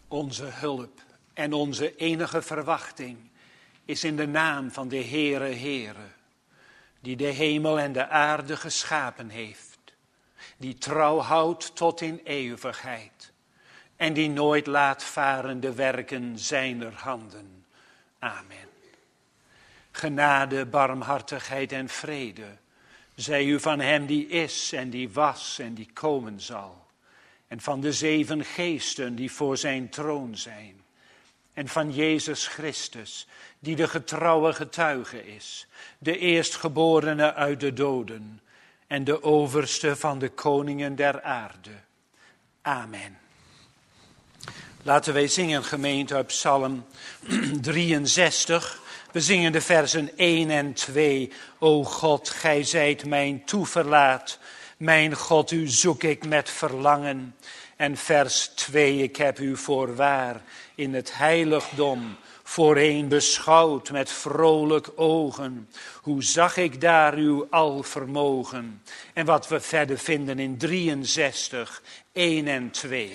Onze hulp en onze enige verwachting is in de naam van de Heere, die de hemel en de aarde geschapen heeft, die trouw houdt tot in eeuwigheid en die nooit laat varen de werken zijner handen. Amen. Genade, barmhartigheid en vrede zij u van hem die is en die was en die komen zal, en van de 7 geesten die voor zijn troon zijn, en van Jezus Christus, die de getrouwe getuige is, de eerstgeborene uit de doden en de overste van de koningen der aarde. Amen. Laten wij zingen, gemeente, uit Psalm 63. We zingen de versen 1 en 2. O God, gij zijt mijn toeverlaat. Mijn God, u zoek ik met verlangen. En vers 2, ik heb u voorwaar in het heiligdom voorheen beschouwd met vrolijk ogen. Hoe zag ik daar uw alvermogen? En wat we verder vinden in 63, 1 en 2.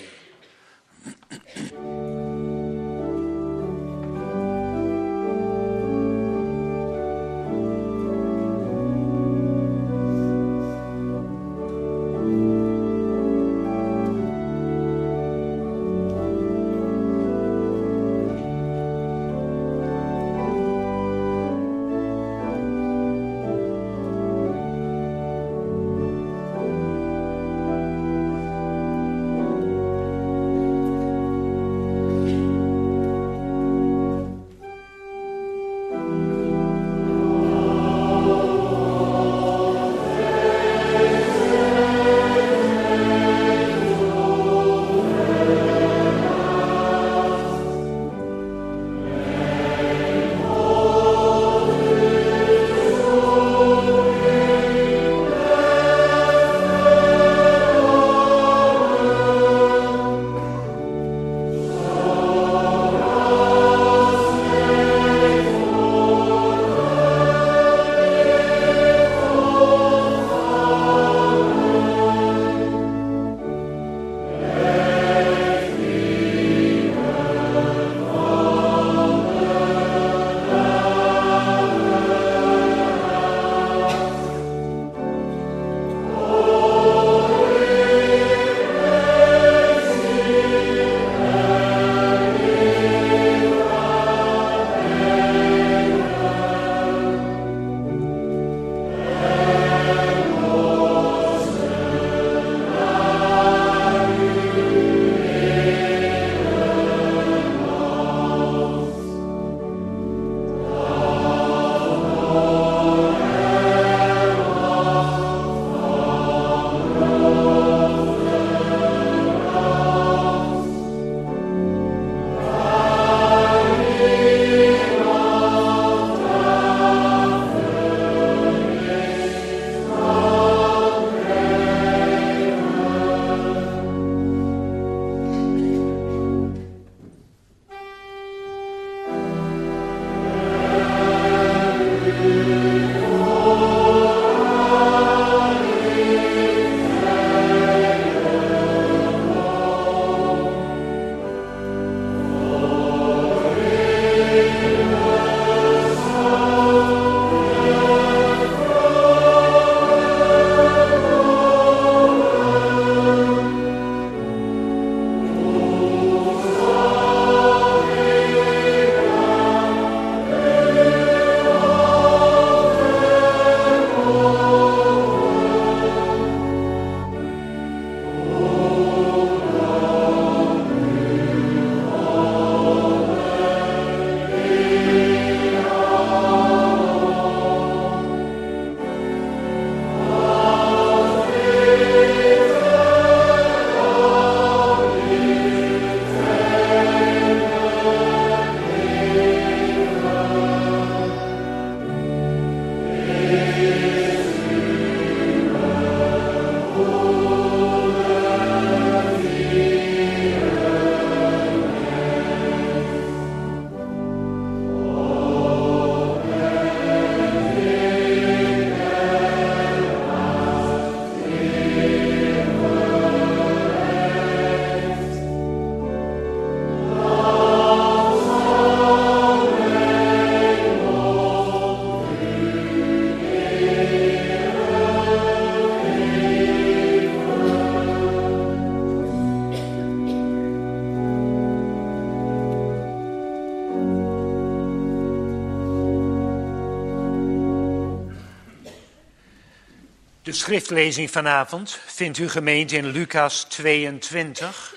De schriftlezing vanavond vindt u gemeend in Lucas 22.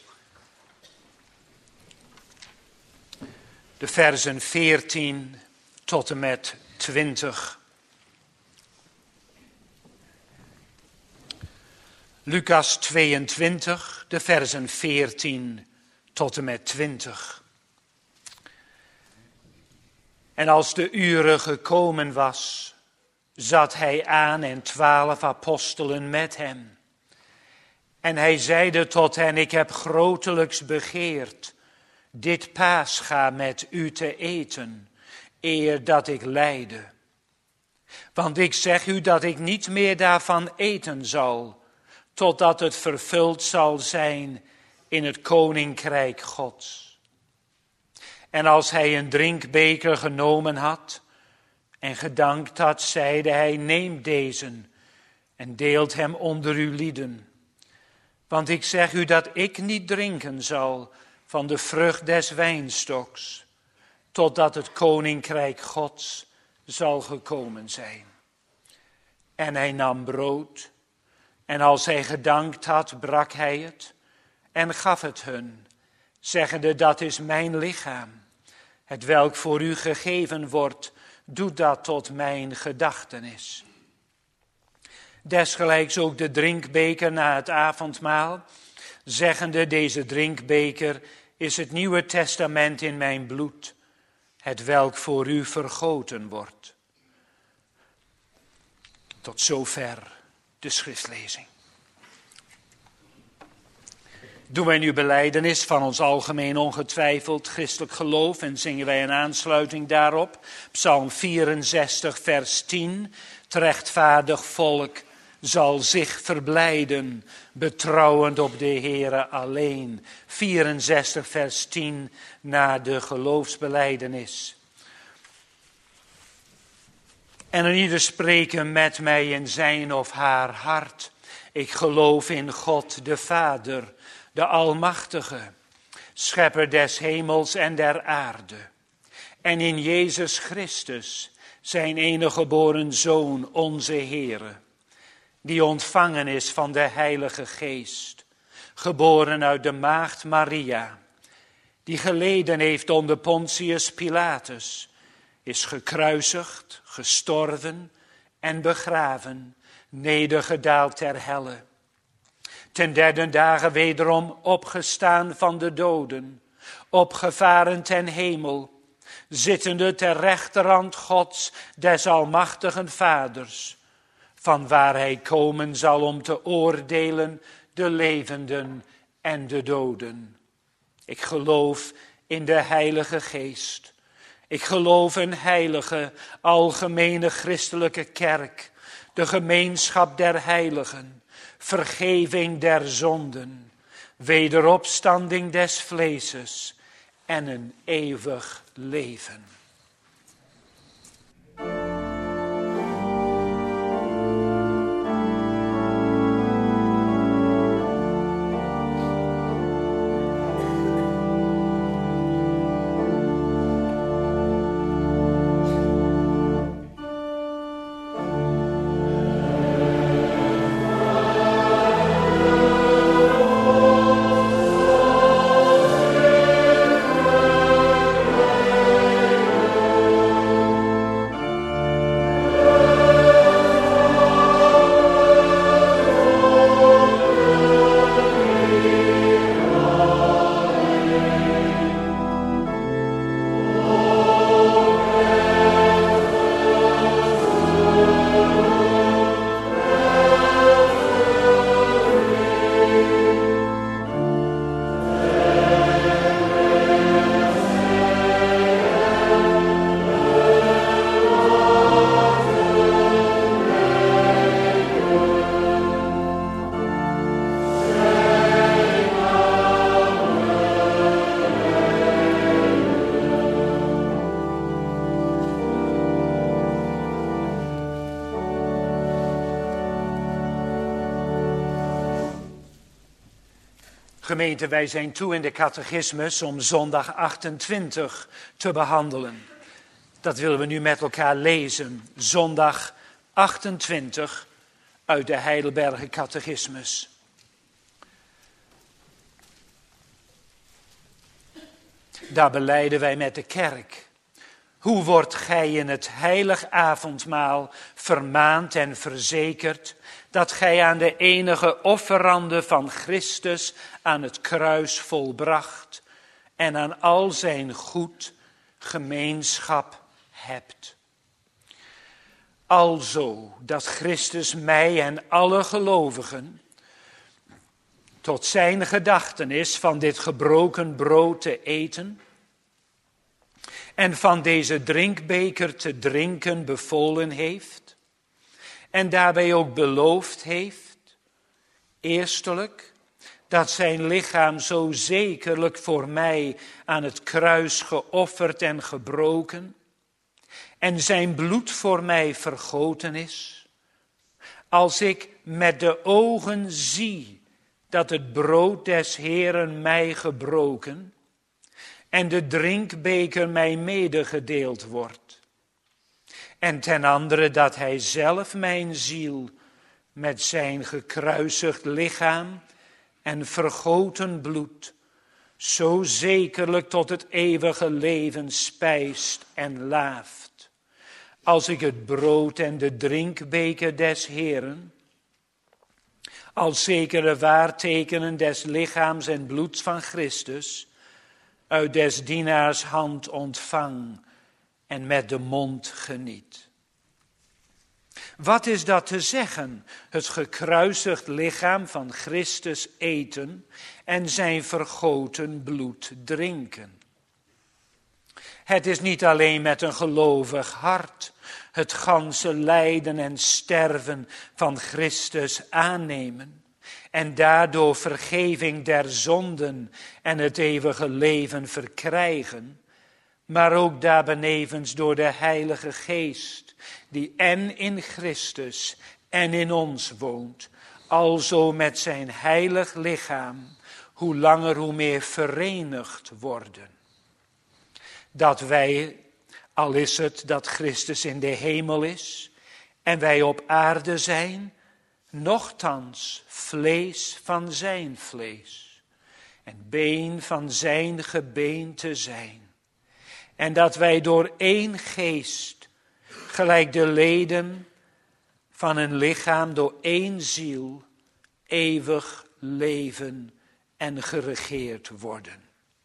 De versen 14 tot en met 20. Lucas 22, de versen 14 tot en met 20. En als de uren gekomen was, zat hij aan en 12 apostelen met hem. En hij zeide tot hen, ik heb grotelijks begeerd dit Pascha met u te eten, eer dat ik lijde. Want ik zeg u dat ik niet meer daarvan eten zal, totdat het vervuld zal zijn in het koninkrijk Gods. En als hij een drinkbeker genomen had en gedankt had, zeide hij, neem deze en deelt hem onder uw lieden. Want ik zeg u dat ik niet drinken zal van de vrucht des wijnstoks, totdat het koninkrijk Gods zal gekomen zijn. En hij nam brood, en als hij gedankt had, brak hij het en gaf het hun, zeggende, dat is mijn lichaam, het welk voor u gegeven wordt, doe dat tot mijn gedachtenis. Desgelijks ook de drinkbeker na het avondmaal, zeggende, deze drinkbeker is het Nieuwe Testament in mijn bloed, het welk voor u vergoten wordt. Tot zover de schriftlezing. Doen wij nu belijdenis van ons algemeen ongetwijfeld christelijk geloof en zingen wij een aansluiting daarop. Psalm 64 vers 10. Het rechtvaardig volk zal zich verblijden, betrouwend op de Heere alleen. 64 vers 10 na de geloofsbelijdenis. En een ieder spreken met mij in zijn of haar hart. Ik geloof in God de Vader, de Almachtige, schepper des hemels en der aarde. En in Jezus Christus, zijn enige geboren Zoon, onze Heere, die ontvangen is van de Heilige Geest, geboren uit de maagd Maria, die geleden heeft onder Pontius Pilatus, is gekruisigd, gestorven en begraven, nedergedaald ter helle. Ten derde dagen wederom opgestaan van de doden, opgevaren ten hemel, zittende ter rechterhand Gods des almachtigen Vaders, van waar hij komen zal om te oordelen de levenden en de doden. Ik geloof in de Heilige Geest. Ik geloof in heilige, algemene christelijke kerk, de gemeenschap der heiligen, vergeving der zonden, wederopstanding des vleeses en een eeuwig leven. Gemeente, wij zijn toe in de catechismus om zondag 28 te behandelen. Dat willen we nu met elkaar lezen. Zondag 28, uit de Heidelberger Catechismus. Daar belijden wij met de kerk. Hoe wordt gij in het heilig avondmaal vermaand en verzekerd dat gij aan de enige offerande van Christus aan het kruis volbracht en aan al zijn goed gemeenschap hebt. Alzo dat Christus mij en alle gelovigen tot zijn gedachtenis van dit gebroken brood te eten en van deze drinkbeker te drinken bevolen heeft en daarbij ook beloofd heeft, eerstelijk, dat zijn lichaam zo zekerlijk voor mij aan het kruis geofferd en gebroken en zijn bloed voor mij vergoten is, als ik met de ogen zie dat het brood des Heeren mij gebroken en de drinkbeker mij medegedeeld wordt. En ten andere dat hij zelf mijn ziel met zijn gekruisigd lichaam en vergoten bloed zo zekerlijk tot het eeuwige leven spijst en laaft, als ik het brood en de drinkbeker des Heeren, als zekere waartekenen des lichaams en bloeds van Christus, uit des dienaars hand ontvang en met de mond geniet. Wat is dat te zeggen? Het gekruisigd lichaam van Christus eten en zijn vergoten bloed drinken. Het is niet alleen met een gelovig hart het ganse lijden en sterven van Christus aannemen en daardoor vergeving der zonden en het eeuwige leven verkrijgen, maar ook daarbenevens door de Heilige Geest, die en in Christus en in ons woont, alzo met zijn heilig lichaam, hoe langer hoe meer verenigd worden. Dat wij, al is het dat Christus in de hemel is en wij op aarde zijn, nochtans vlees van zijn vlees en been van zijn gebeente zijn. En dat wij door één geest, gelijk de leden van een lichaam, door één ziel, eeuwig leven en geregeerd worden.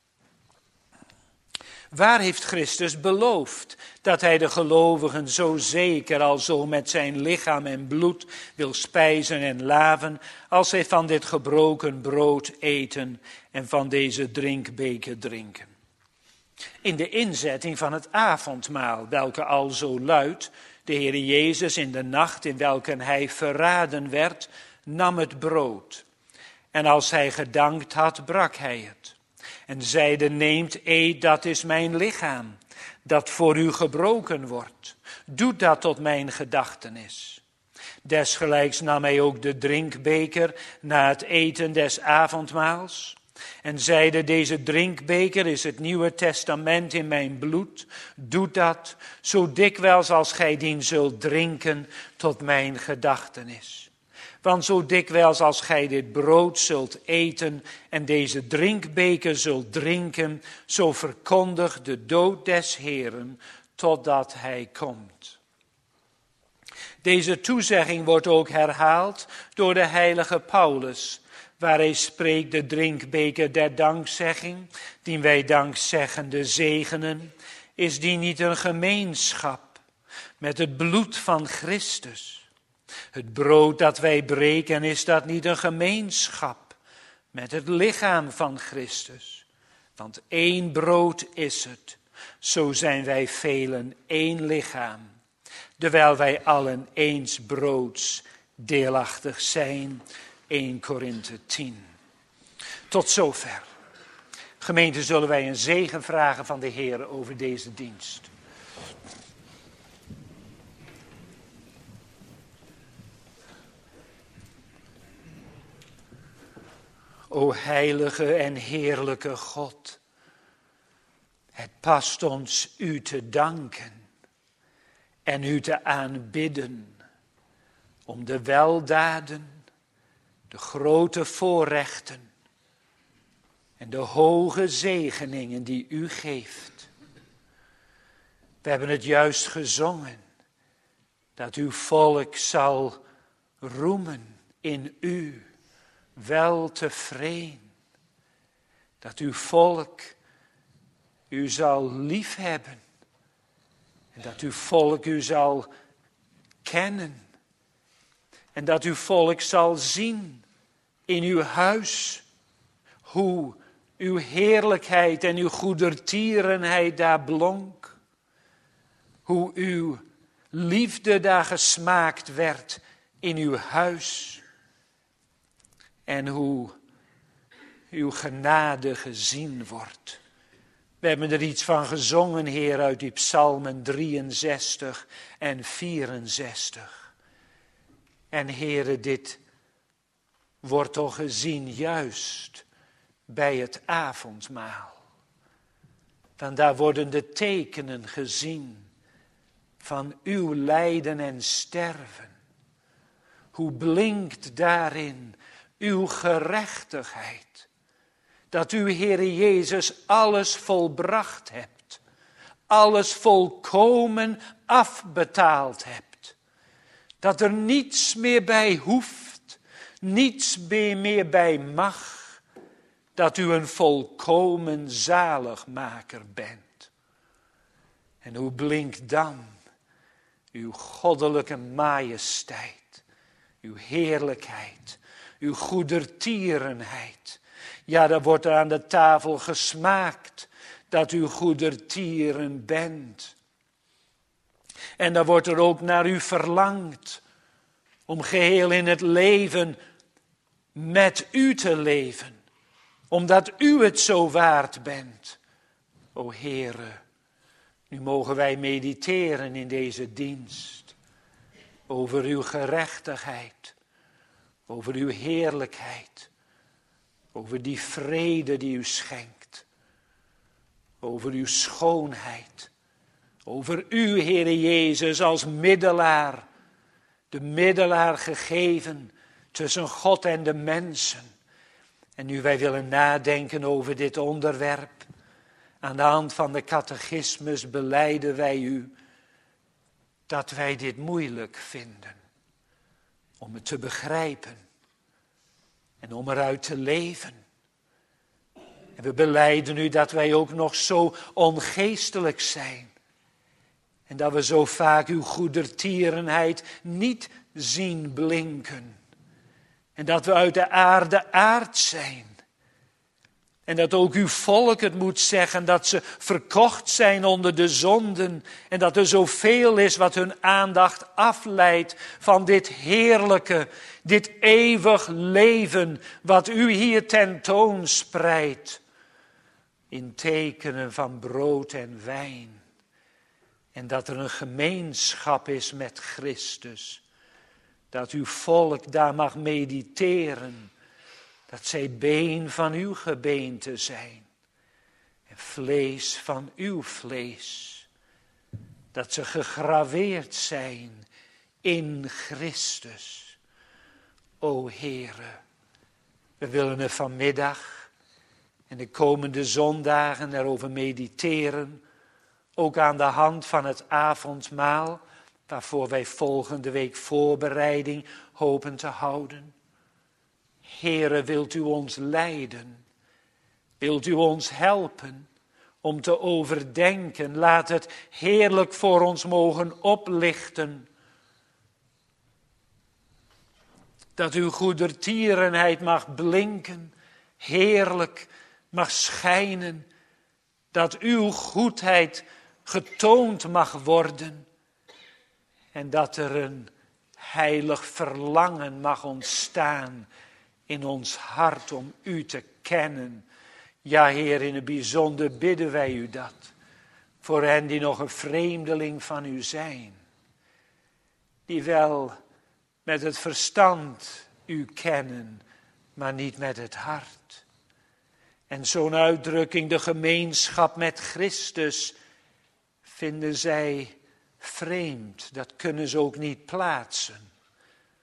Waar heeft Christus beloofd dat hij de gelovigen zo zeker al zo met zijn lichaam en bloed wil spijzen en laven, als hij van dit gebroken brood eten en van deze drinkbeker drinken? In de inzetting van het avondmaal, welke al zo luidt: de Heer Jezus in de nacht in welke hij verraden werd, nam het brood. En als hij gedankt had, brak hij het. En zeide: neemt, eet, dat is mijn lichaam, dat voor u gebroken wordt. Doe dat tot mijn gedachtenis. Desgelijks nam hij ook de drinkbeker na het eten des avondmaals. En zeide: deze drinkbeker is het Nieuwe Testament in mijn bloed. Doe dat, zo dikwijls als gij dien zult drinken, tot mijn gedachtenis. Want zo dikwijls als gij dit brood zult eten en deze drinkbeker zult drinken, zo verkondigt de dood des Heeren totdat hij komt. Deze toezegging wordt ook herhaald door de heilige Paulus, waar hij spreekt: de drinkbeker der dankzegging, die wij dankzeggende zegenen, is die niet een gemeenschap met het bloed van Christus? Het brood dat wij breken, is dat niet een gemeenschap met het lichaam van Christus? Want één brood is het, zo zijn wij velen één lichaam, terwijl wij allen eens broods deelachtig zijn. 1 Korinthe 10. Tot zover. Gemeente, zullen wij een zegen vragen van de Heer over deze dienst. O heilige en heerlijke God, het past ons u te danken en u te aanbidden om de weldaden, de grote voorrechten en de hoge zegeningen die u geeft. We hebben het juist gezongen, dat uw volk zal roemen in u, wel tevreden. Dat uw volk u zal liefhebben. En dat uw volk u zal kennen. En dat uw volk zal zien in uw huis hoe uw heerlijkheid en uw goedertierenheid daar blonk. Hoe uw liefde daar gesmaakt werd in uw huis. En hoe uw genade gezien wordt. We hebben er iets van gezongen, Heer, uit die psalmen 63 en 64. En Heere, dit wordt toch gezien juist bij het avondmaal. Want daar worden de tekenen gezien van uw lijden en sterven. Hoe blinkt daarin uw gerechtigheid. Dat u, Heere Jezus, alles volbracht hebt. Alles volkomen afbetaald hebt. Dat er niets meer bij hoeft. Niets meer bij mag. Dat u een volkomen zaligmaker bent. En hoe blinkt dan uw goddelijke majesteit. Uw heerlijkheid. Uw goedertierenheid. Ja, daar wordt er aan de tafel gesmaakt dat u goedertieren bent. En daar wordt er ook naar u verlangd om geheel in het leven met u te leven. Omdat u het zo waard bent. O Heere, nu mogen wij mediteren in deze dienst. Over uw gerechtigheid. Over uw heerlijkheid. Over die vrede die u schenkt. Over uw schoonheid. Over u, Heere Jezus, als middelaar. De middelaar gegeven tussen God en de mensen. En nu wij willen nadenken over dit onderwerp. Aan de hand van de catechismus belijden wij u dat wij dit moeilijk vinden. Om het te begrijpen. En om eruit te leven. En we belijden u dat wij ook nog zo ongeestelijk zijn. En dat we zo vaak uw goedertierenheid niet zien blinken. En dat we uit de aarde aard zijn. En dat ook uw volk het moet zeggen dat ze verkocht zijn onder de zonden. En dat er zoveel is wat hun aandacht afleidt van dit heerlijke, dit eeuwig leven wat u hier tentoonspreidt. In tekenen van brood en wijn. En dat er een gemeenschap is met Christus. Dat uw volk daar mag mediteren. Dat zij been van uw gebeente zijn. En vlees van uw vlees. Dat ze gegraveerd zijn in Christus. O Heere, we willen er vanmiddag en de komende zondagen erover mediteren. Ook aan de hand van het avondmaal, waarvoor wij volgende week voorbereiding hopen te houden. Heere, wilt u ons leiden? Wilt u ons helpen om te overdenken? Laat het heerlijk voor ons mogen oplichten. Dat uw goedertierenheid mag blinken, heerlijk mag schijnen. Dat uw goedheid getoond mag worden. En dat er een heilig verlangen mag ontstaan in ons hart om u te kennen. Ja, Heer, in het bijzonder bidden wij u dat. Voor hen die nog een vreemdeling van u zijn. Die wel met het verstand u kennen, maar niet met het hart. En zo'n uitdrukking, de gemeenschap met Christus, vinden zij vreemd. Dat kunnen ze ook niet plaatsen.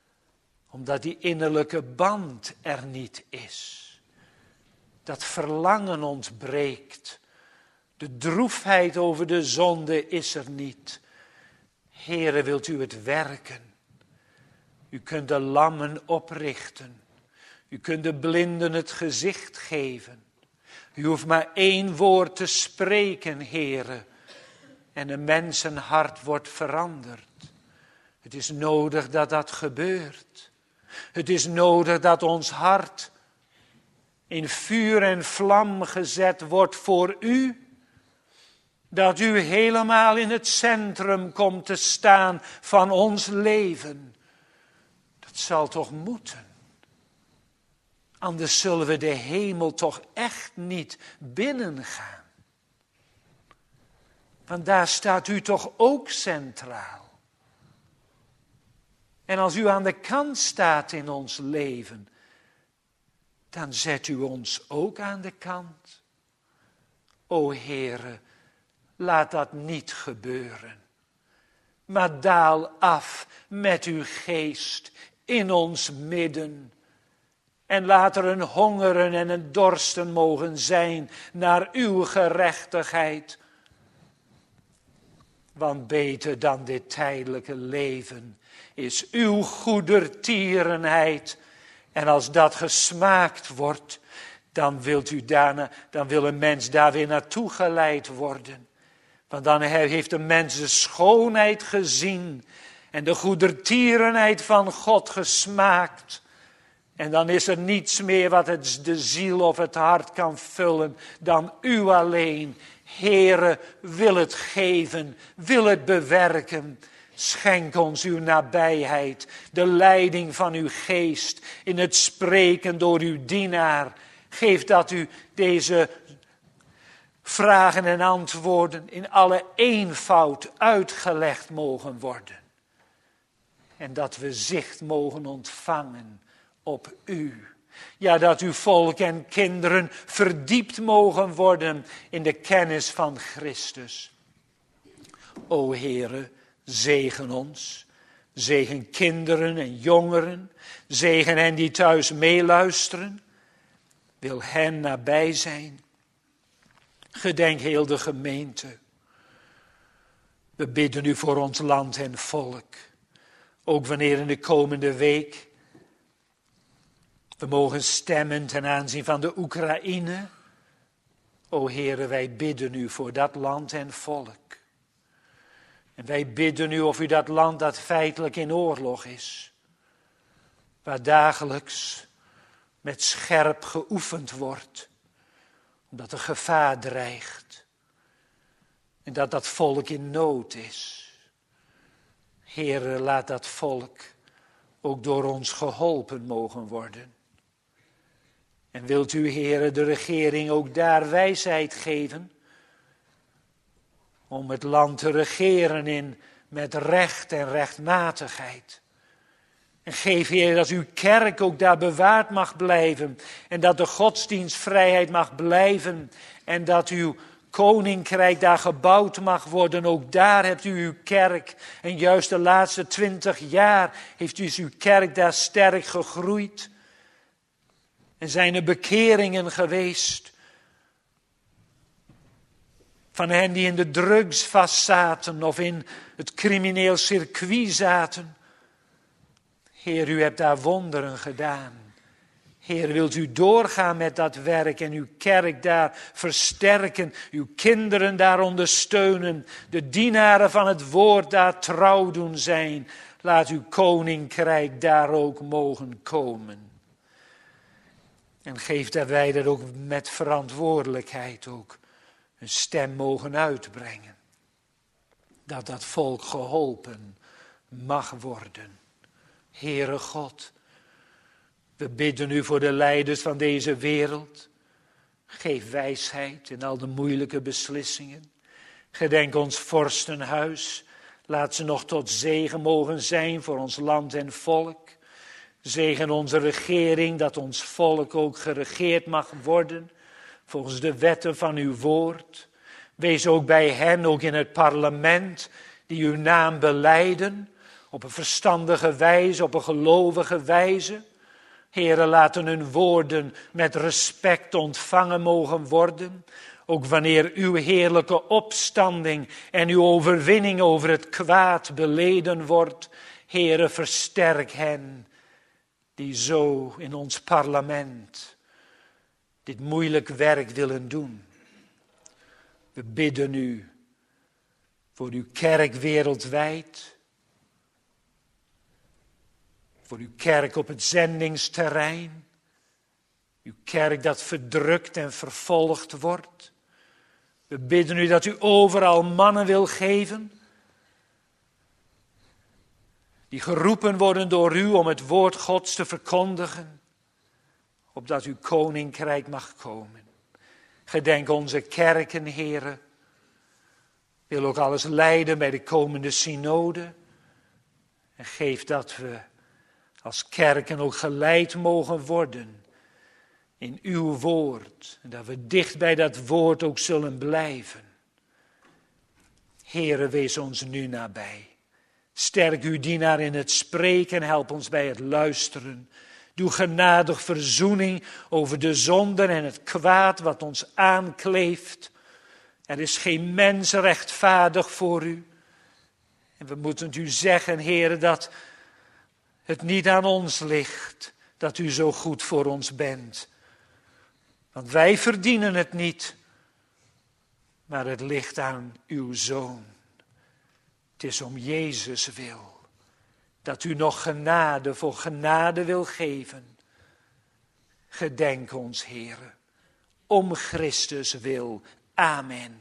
Omdat die innerlijke band er niet is. Dat verlangen ontbreekt. De droefheid over de zonde is er niet. Heere, wilt u het werken? U kunt de lammen oprichten. U kunt de blinden het gezicht geven. U hoeft maar 1 woord te spreken, Heere. En een mensenhart wordt veranderd. Het is nodig dat dat gebeurt. Het is nodig dat ons hart in vuur en vlam gezet wordt voor u. Dat u helemaal in het centrum komt te staan van ons leven. Dat zal toch moeten. Anders zullen we de hemel toch echt niet binnengaan. Want daar staat u toch ook centraal. En als u aan de kant staat in ons leven, dan zet u ons ook aan de kant. O Heere, laat dat niet gebeuren. Maar daal af met uw geest in ons midden. En laat er een hongeren en een dorsten mogen zijn naar uw gerechtigheid. Want beter dan dit tijdelijke leven is uw goedertierenheid. En als dat gesmaakt wordt, dan wil een mens daar weer naartoe geleid worden. Want dan heeft een mens de schoonheid gezien en de goedertierenheid van God gesmaakt. En dan is er niets meer wat de ziel of het hart kan vullen dan u alleen. Heere, wil het geven, wil het bewerken. Schenk ons uw nabijheid, de leiding van uw geest in het spreken door uw dienaar. Geef dat u deze vragen en antwoorden in alle eenvoud uitgelegd mogen worden. En dat we zicht mogen ontvangen op u. Ja, dat uw volk en kinderen verdiept mogen worden in de kennis van Christus. O Heere, zegen ons. Zegen kinderen en jongeren. Zegen hen die thuis meeluisteren. Wil hen nabij zijn. Gedenk heel de gemeente. We bidden u voor ons land en volk. Ook wanneer in de komende week we mogen stemmen ten aanzien van de Oekraïne. O Heere, wij bidden u voor dat land en volk. En wij bidden u of u dat land dat feitelijk in oorlog is. Waar dagelijks met scherp geoefend wordt. Omdat er gevaar dreigt. En dat dat volk in nood is. Heere, laat dat volk ook door ons geholpen mogen worden. En wilt u, Heere, de regering ook daar wijsheid geven? Om het land te regeren met recht en rechtmatigheid. En geef, Heer, dat uw kerk ook daar bewaard mag blijven. En dat de godsdienstvrijheid mag blijven. En dat uw koninkrijk daar gebouwd mag worden. Ook daar hebt u uw kerk. En juist de laatste 20 jaar heeft u uw kerk daar sterk gegroeid. En zijn er bekeringen geweest. Van hen die in de drugs vastzaten of in het crimineel circuit zaten. Heer, u hebt daar wonderen gedaan. Heer, wilt u doorgaan met dat werk en uw kerk daar versterken. Uw kinderen daar ondersteunen. De dienaren van het woord daar trouw doen zijn. Laat uw koninkrijk daar ook mogen komen. En geef dat wij dat ook met verantwoordelijkheid ook een stem mogen uitbrengen. Dat dat volk geholpen mag worden. Heere God, we bidden u voor de leiders van deze wereld. Geef wijsheid in al de moeilijke beslissingen. Gedenk ons vorstenhuis. Laat ze nog tot zegen mogen zijn voor ons land en volk. Zegen onze regering, dat ons volk ook geregeerd mag worden. Volgens de wetten van uw woord. Wees ook bij hen, ook in het parlement, die uw naam belijden. op een verstandige wijze, op een gelovige wijze. Heere, laten hun woorden met respect ontvangen mogen worden. Ook wanneer uw heerlijke opstanding en uw overwinning over het kwaad beleden wordt. Heere, versterk hen die zo in ons parlement dit moeilijk werk willen doen. We bidden u voor uw kerk wereldwijd. Voor uw kerk op het zendingsterrein. Uw kerk dat verdrukt en vervolgd wordt. We bidden u dat u overal mannen wil geven. Die geroepen worden door u om het woord Gods te verkondigen. Opdat uw koninkrijk mag komen. Gedenk onze kerken, Heere. Wil ook alles leiden bij de komende synode. En geef dat we als kerken ook geleid mogen worden in uw woord. En dat we dicht bij dat woord ook zullen blijven. Heere, wees ons nu nabij. Sterk uw dienaar in het spreken, help ons bij het luisteren. Doe genadig verzoening over de zonden en het kwaad wat ons aankleeft. Er is geen mens rechtvaardig voor u. En we moeten u zeggen, Heere, dat het niet aan ons ligt dat u zo goed voor ons bent. Want wij verdienen het niet, maar het ligt aan uw Zoon. Het is om Jezus wil dat u nog genade voor genade wil geven. Gedenk ons, Heere, om Christus wil. Amen.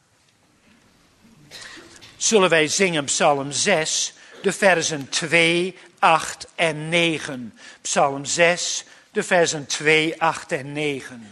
Zullen wij zingen Psalm 6, de versen 2, 8 en 9. Psalm 6, de versen 2, 8 en 9.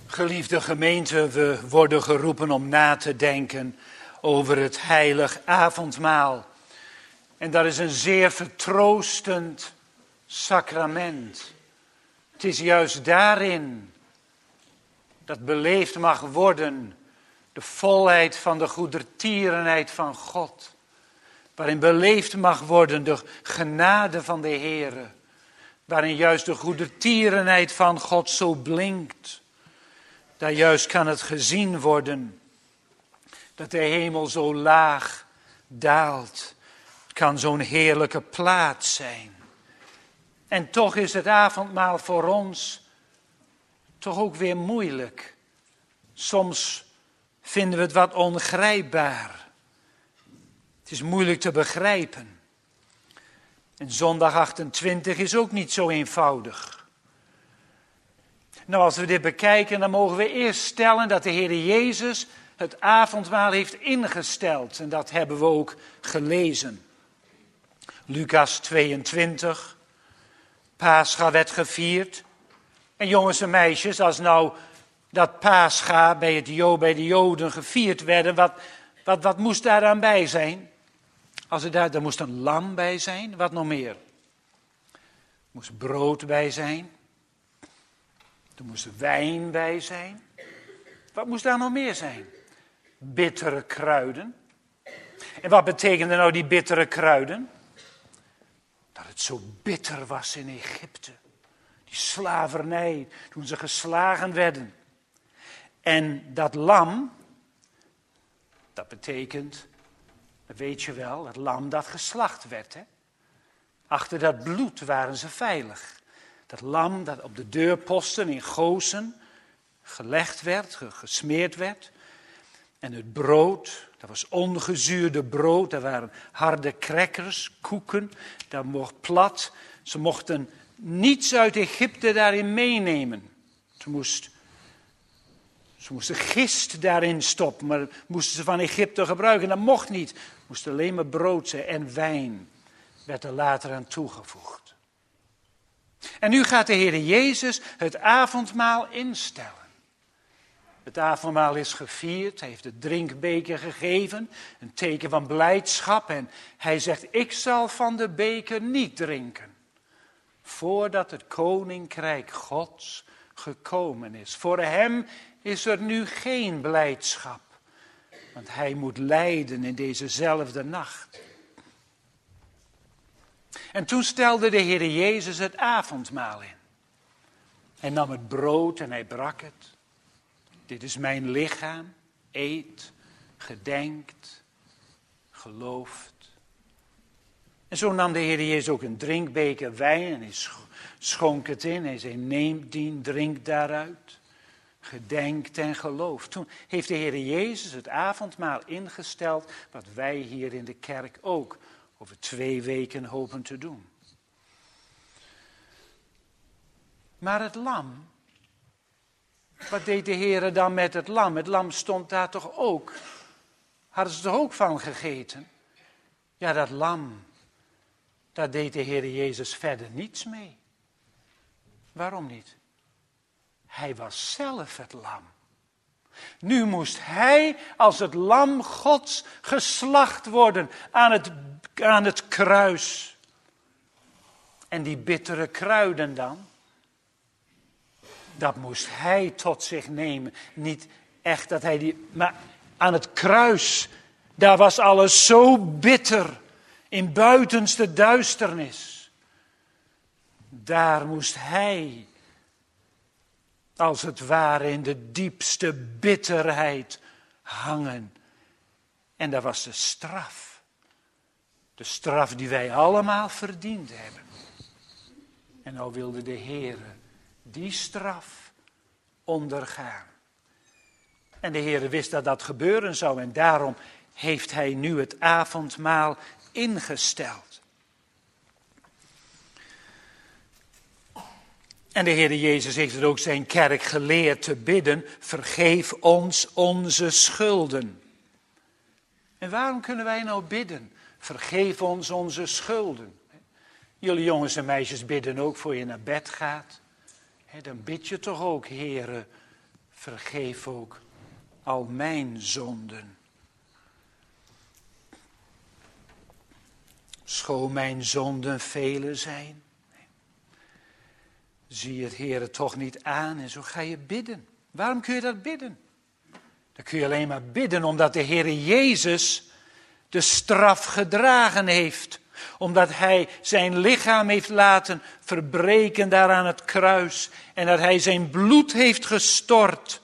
Geliefde gemeente, we worden geroepen om na te denken over het heilig avondmaal. En dat is een zeer vertroostend sacrament. Het is juist daarin dat beleefd mag worden de volheid van de goedertierenheid van God. Waarin beleefd mag worden de genade van de Heere. Waarin juist de goedertierenheid van God zo blinkt. Daar juist kan het gezien worden dat de hemel zo laag daalt. Het kan zo'n heerlijke plaats zijn. En toch is het avondmaal voor ons toch ook weer moeilijk. Soms vinden we het wat ongrijpbaar. Het is moeilijk te begrijpen. En zondag 28 is ook niet zo eenvoudig. Nou, als we dit bekijken, dan mogen we eerst stellen dat de Heer Jezus het avondmaal heeft ingesteld. En dat hebben we ook gelezen. Lucas 22, Pascha werd gevierd. En jongens en meisjes, als nou dat Pascha bij de Joden gevierd werden, wat moest daar dan bij zijn? Er moest een lam bij zijn, wat nog meer? Er moest brood bij zijn. Er moest wijn bij zijn. Wat moest daar nog meer zijn? Bittere kruiden. En wat betekenden nou die bittere kruiden? Dat het zo bitter was in Egypte. Die slavernij, toen ze geslagen werden. En dat lam, dat betekent, dat weet je wel, het lam dat geslacht werd. Hè? Achter dat bloed waren ze veilig. Dat lam dat op de deurposten in Gozen gelegd werd, gesmeerd werd. En het brood, dat was ongezuurde brood, dat waren harde crackers, koeken, dat mocht plat. Ze mochten niets uit Egypte daarin meenemen. Ze moesten gist daarin stoppen, maar moesten ze van Egypte gebruiken. Dat mocht niet. Het moest alleen maar brood zijn en wijn werd er later aan toegevoegd. En nu gaat de Heer Jezus het avondmaal instellen. Het avondmaal is gevierd, hij heeft de drinkbeker gegeven, een teken van blijdschap. En hij zegt, ik zal van de beker niet drinken, voordat het koninkrijk Gods gekomen is. Voor hem is er nu geen blijdschap, want hij moet lijden in dezezelfde nacht. En toen stelde de Heer Jezus het avondmaal in. Hij nam het brood en hij brak het. Dit is mijn lichaam, eet, gedenkt, gelooft. En zo nam de Heer Jezus ook een drinkbeker wijn en hij schonk het in. Hij zei, neem dien, drink daaruit. Gedenkt en gelooft. Toen heeft de Heer Jezus het avondmaal ingesteld, wat wij hier in de kerk ook over 2 weken hopen te doen. Maar het lam, wat deed de Heer dan met het lam? Het lam stond daar toch ook? Hadden ze er ook van gegeten? Ja, dat lam, daar deed de Heer Jezus verder niets mee. Waarom niet? Hij was zelf het lam. Nu moest hij als het lam Gods geslacht worden aan het kruis. En die bittere kruiden dan, dat moest hij tot zich nemen. Niet echt dat hij maar aan het kruis, daar was alles zo bitter, in buitenste duisternis. Daar moest hij, als het ware in de diepste bitterheid, hangen. En dat was de straf. De straf die wij allemaal verdiend hebben. En nou wilde de Heere die straf ondergaan. En de Heere wist dat dat gebeuren zou en daarom heeft hij nu het avondmaal ingesteld. En de Heer Jezus heeft het ook zijn kerk geleerd te bidden, vergeef ons onze schulden. En waarom kunnen wij nou bidden, vergeef ons onze schulden? Jullie jongens en meisjes bidden ook voor je naar bed gaat. Dan bid je toch ook, Heere, vergeef ook al mijn zonden. Schoon mijn zonden vele zijn. Zie het Heere toch niet aan en zo ga je bidden. Waarom kun je dat bidden? Dan kun je alleen maar bidden omdat de Heere Jezus de straf gedragen heeft. Omdat hij zijn lichaam heeft laten verbreken daar aan het kruis. En dat hij zijn bloed heeft gestort.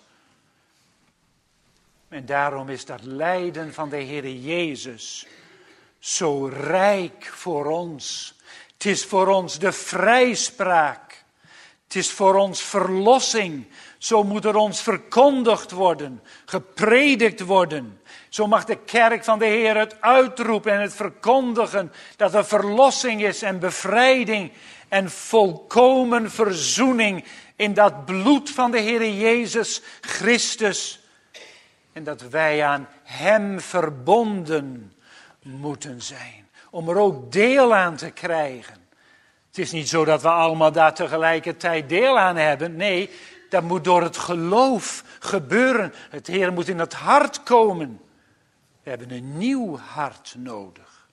En daarom is dat lijden van de Heere Jezus zo rijk voor ons. Het is voor ons de vrijspraak. Het is voor ons verlossing. Zo moet er ons verkondigd worden, gepredikt worden. Zo mag de kerk van de Heer het uitroepen en het verkondigen dat er verlossing is en bevrijding en volkomen verzoening in dat bloed van de Heer Jezus Christus. En dat wij aan Hem verbonden moeten zijn, om er ook deel aan te krijgen. Het is niet zo dat we allemaal daar tegelijkertijd deel aan hebben. Nee, dat moet door het geloof gebeuren. Het Heer moet in het hart komen. We hebben een nieuw hart nodig.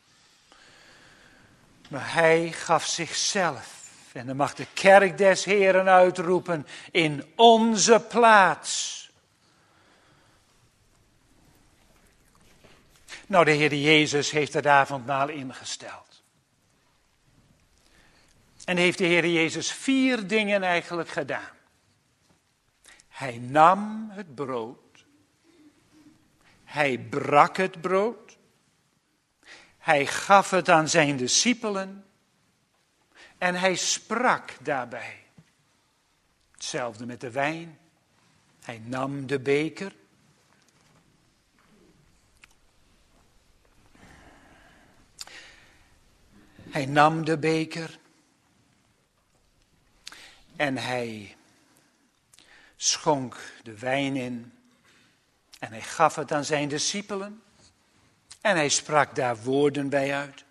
Maar Hij gaf zichzelf. En dan mag de kerk des Heeren uitroepen in onze plaats. Nou, de Heer Jezus heeft het avondmaal ingesteld. En heeft de Heer Jezus 4 dingen eigenlijk gedaan. Hij nam het brood. Hij brak het brood. Hij gaf het aan zijn discipelen. En hij sprak daarbij. Hetzelfde met de wijn. Hij nam de beker. Hij nam de beker. En hij schonk de wijn in. En hij gaf het aan zijn discipelen. En hij sprak daar woorden bij uit.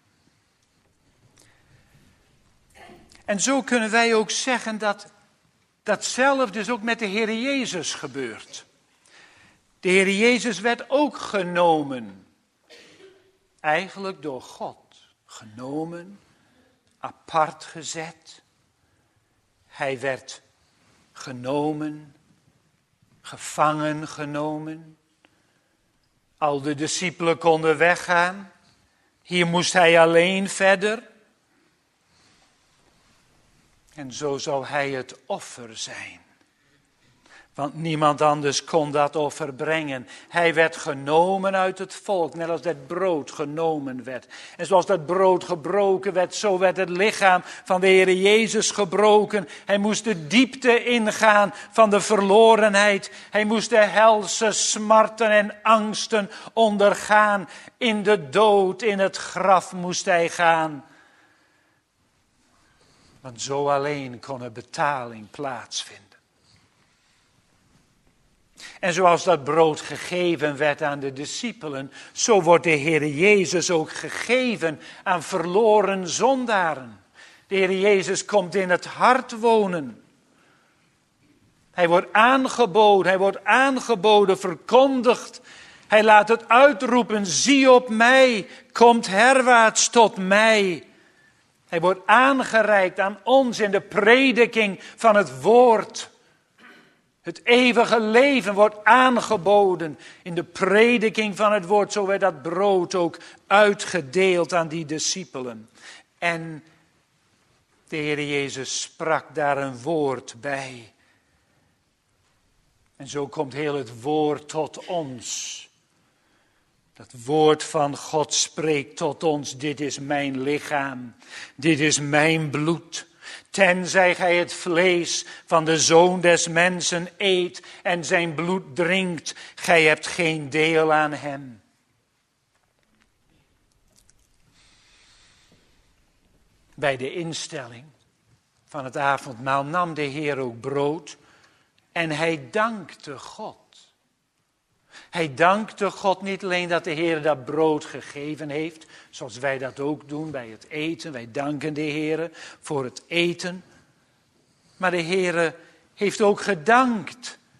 En zo kunnen wij ook zeggen dat datzelfde dus ook met de Heer Jezus gebeurt. De Heer Jezus werd ook genomen. Eigenlijk door God. Genomen, apart gezet. Hij werd genomen, gevangen genomen. Al de discipelen konden weggaan. Hier moest hij alleen verder. En zo zou hij het offer zijn. Want niemand anders kon dat offer brengen. Hij werd genomen uit het volk, net als dat brood genomen werd. En zoals dat brood gebroken werd, zo werd het lichaam van de Heer Jezus gebroken. Hij moest de diepte ingaan van de verlorenheid. Hij moest de helse smarten en angsten ondergaan. In de dood, in het graf moest hij gaan. Want zo alleen kon er betaling plaatsvinden. En zoals dat brood gegeven werd aan de discipelen, zo wordt de Heer Jezus ook gegeven aan verloren zondaren. De Heer Jezus komt in het hart wonen. Hij wordt aangeboden, verkondigd. Hij laat het uitroepen, zie op mij, komt herwaarts tot mij. Hij wordt aangereikt aan ons in de prediking van het woord. Het eeuwige leven wordt aangeboden in de prediking van het woord. Zo werd dat brood ook uitgedeeld aan die discipelen. En de Heer Jezus sprak daar een woord bij. En zo komt heel het woord tot ons. Dat woord van God spreekt tot ons. Dit is mijn lichaam. Dit is mijn bloed. Tenzij gij het vlees van de Zoon des Mensen eet en zijn bloed drinkt, gij hebt geen deel aan hem. Bij de instelling van het avondmaal nam de Heer ook brood en hij dankte God. Hij dankte God niet alleen dat de Heer dat brood gegeven heeft, zoals wij dat ook doen bij het eten. Wij danken de Heer voor het eten. Maar de Heer heeft ook gedankt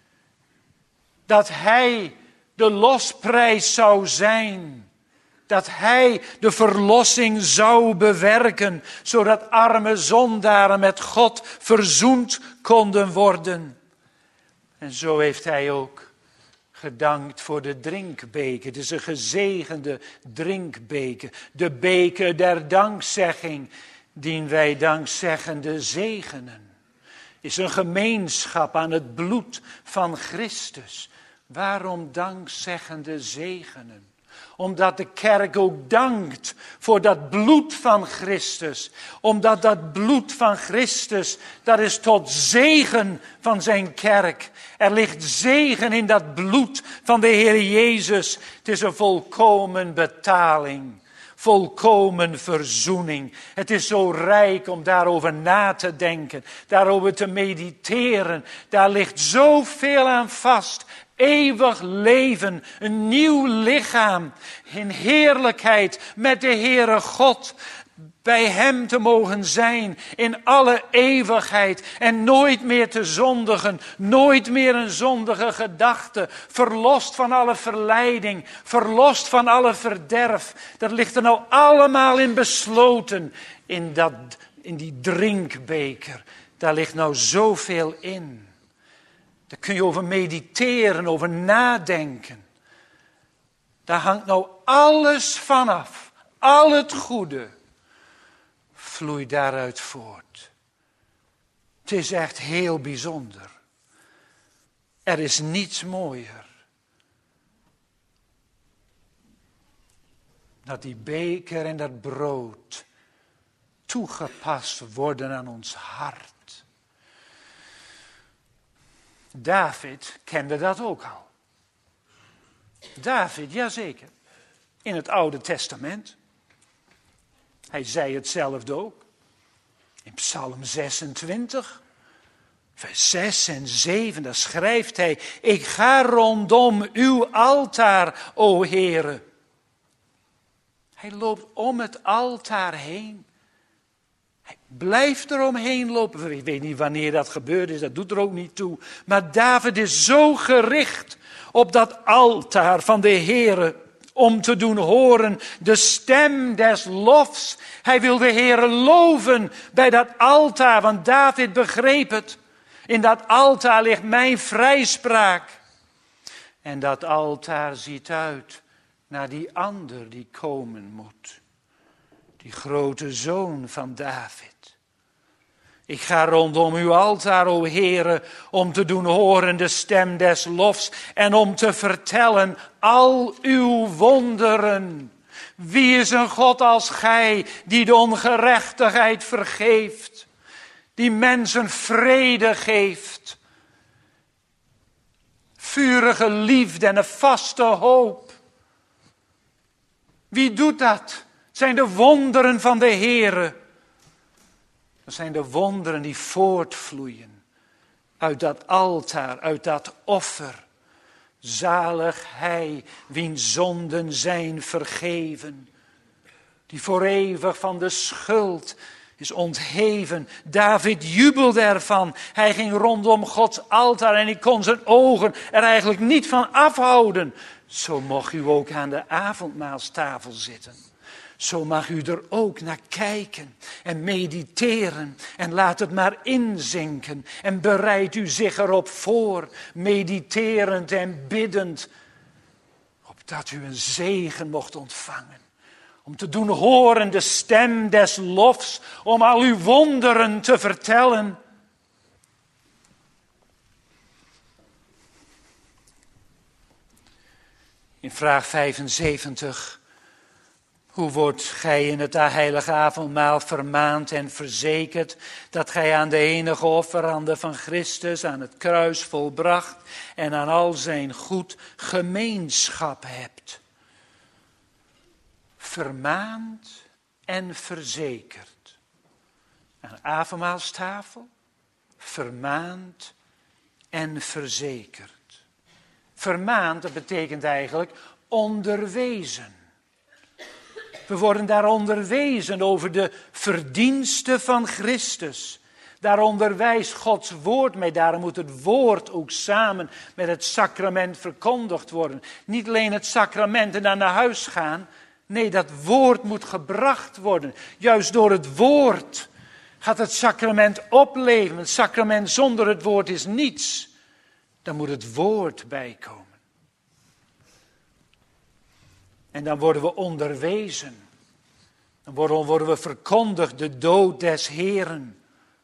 Dat hij de losprijs zou zijn. Dat hij de verlossing zou bewerken, zodat arme zondaren met God verzoend konden worden. En zo heeft hij ook gedankt voor de drinkbeker. Het is een gezegende drinkbeker. De beker der dankzegging, die wij dankzeggende zegenen. Is een gemeenschap aan het bloed van Christus. Waarom dankzeggende zegenen? Omdat de kerk ook dankt voor dat bloed van Christus. Omdat dat bloed van Christus, dat is tot zegen van zijn kerk. Er ligt zegen in dat bloed van de Heer Jezus. Het is een volkomen betaling. Volkomen verzoening. Het is zo rijk om daarover na te denken. Daarover te mediteren. Daar ligt zoveel aan vast. Eeuwig leven, een nieuw lichaam, in heerlijkheid met de Heere God. Bij hem te mogen zijn in alle eeuwigheid en nooit meer te zondigen. Nooit meer een zondige gedachte. Verlost van alle verleiding, verlost van alle verderf. Dat ligt er nou allemaal in besloten in die drinkbeker. Daar ligt nou zoveel in. Daar kun je over mediteren, over nadenken. Daar hangt nou alles vanaf. Al het goede vloeit daaruit voort. Het is echt heel bijzonder. Er is niets mooier. Dat die beker en dat brood toegepast worden aan ons hart. David kende dat ook al. David, jazeker. In het Oude Testament. Hij zei hetzelfde ook. In Psalm 26, vers 6 en 7, daar schrijft hij: Ik ga rondom uw altaar, o Heere. Hij loopt om het altaar heen. Hij blijft er omheen lopen. Ik weet niet wanneer dat gebeurd is, dat doet er ook niet toe. Maar David is zo gericht op dat altaar van de Heere om te doen horen de stem des lofs. Hij wil de Heere loven bij dat altaar, want David begreep het. In dat altaar ligt mijn vrijspraak. En dat altaar ziet uit naar die ander die komen moet. Die grote zoon van David. Ik ga rondom uw altaar, o Heere, om te doen horen de stem des lofs en om te vertellen al uw wonderen. Wie is een God als gij, die de ongerechtigheid vergeeft, die mensen vrede geeft, vurige liefde en een vaste hoop. Wie doet dat? Het zijn de wonderen van de Heere. Dat zijn de wonderen die voortvloeien uit dat altaar, uit dat offer. Zalig hij, wiens zonden zijn vergeven, die voor eeuwig van de schuld is ontheven. David jubelde ervan. Hij ging rondom Gods altaar en hij kon zijn ogen er eigenlijk niet van afhouden. Zo mocht u ook aan de avondmaalstafel zitten. Zo mag u er ook naar kijken en mediteren en laat het maar inzinken en bereid u zich erop voor, mediterend en biddend, opdat u een zegen mocht ontvangen. Om te doen horen de stem des lofs, om al uw wonderen te vertellen. In vraag 75... Hoe wordt gij in het heilige avondmaal vermaand en verzekerd dat gij aan de enige offerande van Christus aan het kruis volbracht en aan al zijn goed gemeenschap hebt? Vermaand en verzekerd. Aan de avondmaalstafel, vermaand en verzekerd. Vermaand, dat betekent eigenlijk onderwezen. We worden daar onderwezen over de verdiensten van Christus. Daar onderwijst Gods woord mij. Daarom moet het woord ook samen met het sacrament verkondigd worden. Niet alleen het sacrament en dan naar huis gaan. Nee, dat woord moet gebracht worden. Juist door het woord gaat het sacrament opleven. Het sacrament zonder het woord is niets. Dan moet het woord bijkomen. En dan worden we onderwezen. Dan worden we verkondigd, de dood des Heeren.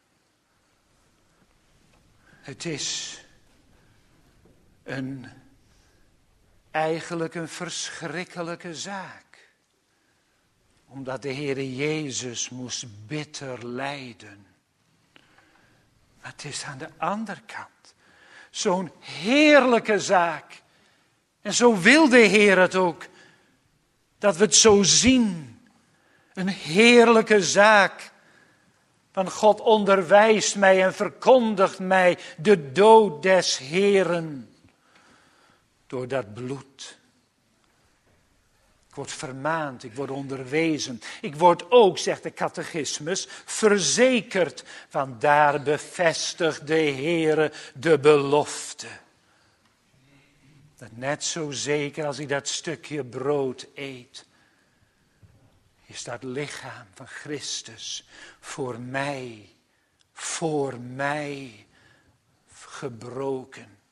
Het is eigenlijk een verschrikkelijke zaak. Omdat de Heere Jezus moest bitter lijden. Maar het is aan de andere kant zo'n heerlijke zaak. En zo wil de Heer het ook. Dat we het zo zien. Een heerlijke zaak. Want God onderwijst mij en verkondigt mij de dood des Heeren. Door dat bloed. Ik word vermaand, ik word onderwezen. Ik word ook, zegt de catechismus, verzekerd. Want daar bevestigt de Heere de belofte. Dat net zo zeker als ik dat stukje brood eet, is dat lichaam van Christus voor mij gebroken.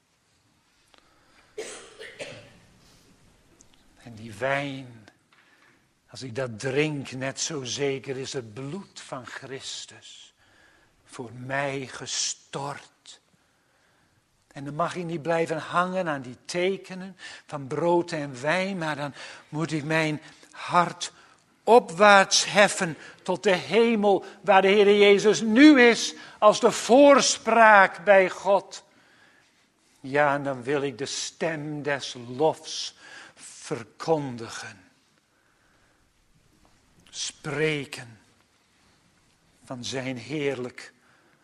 En die wijn, als ik dat drink, net zo zeker is het bloed van Christus voor mij gestort. En dan mag ik niet blijven hangen aan die tekenen van brood en wijn, maar dan moet ik mijn hart opwaarts heffen tot de hemel, waar de Heer Jezus nu is, als de voorspraak bij God. Ja, en dan wil ik de stem des lofs verkondigen. Spreken van zijn heerlijk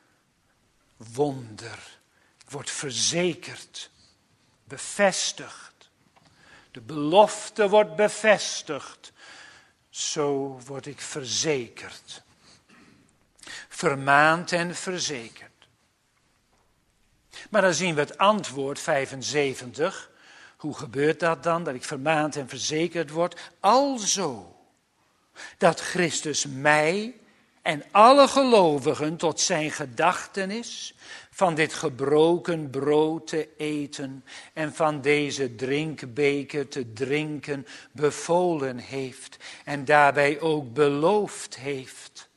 wonder. Ik word verzekerd, bevestigd. De belofte wordt bevestigd. Zo word ik verzekerd. Vermaand en verzekerd. Maar dan zien we het antwoord 75. Hoe gebeurt dat dan? Dat ik vermaand en verzekerd word? Alzo dat Christus mij en alle gelovigen tot zijn gedachtenis van dit gebroken brood te eten en van deze drinkbeker te drinken bevolen heeft en daarbij ook beloofd heeft.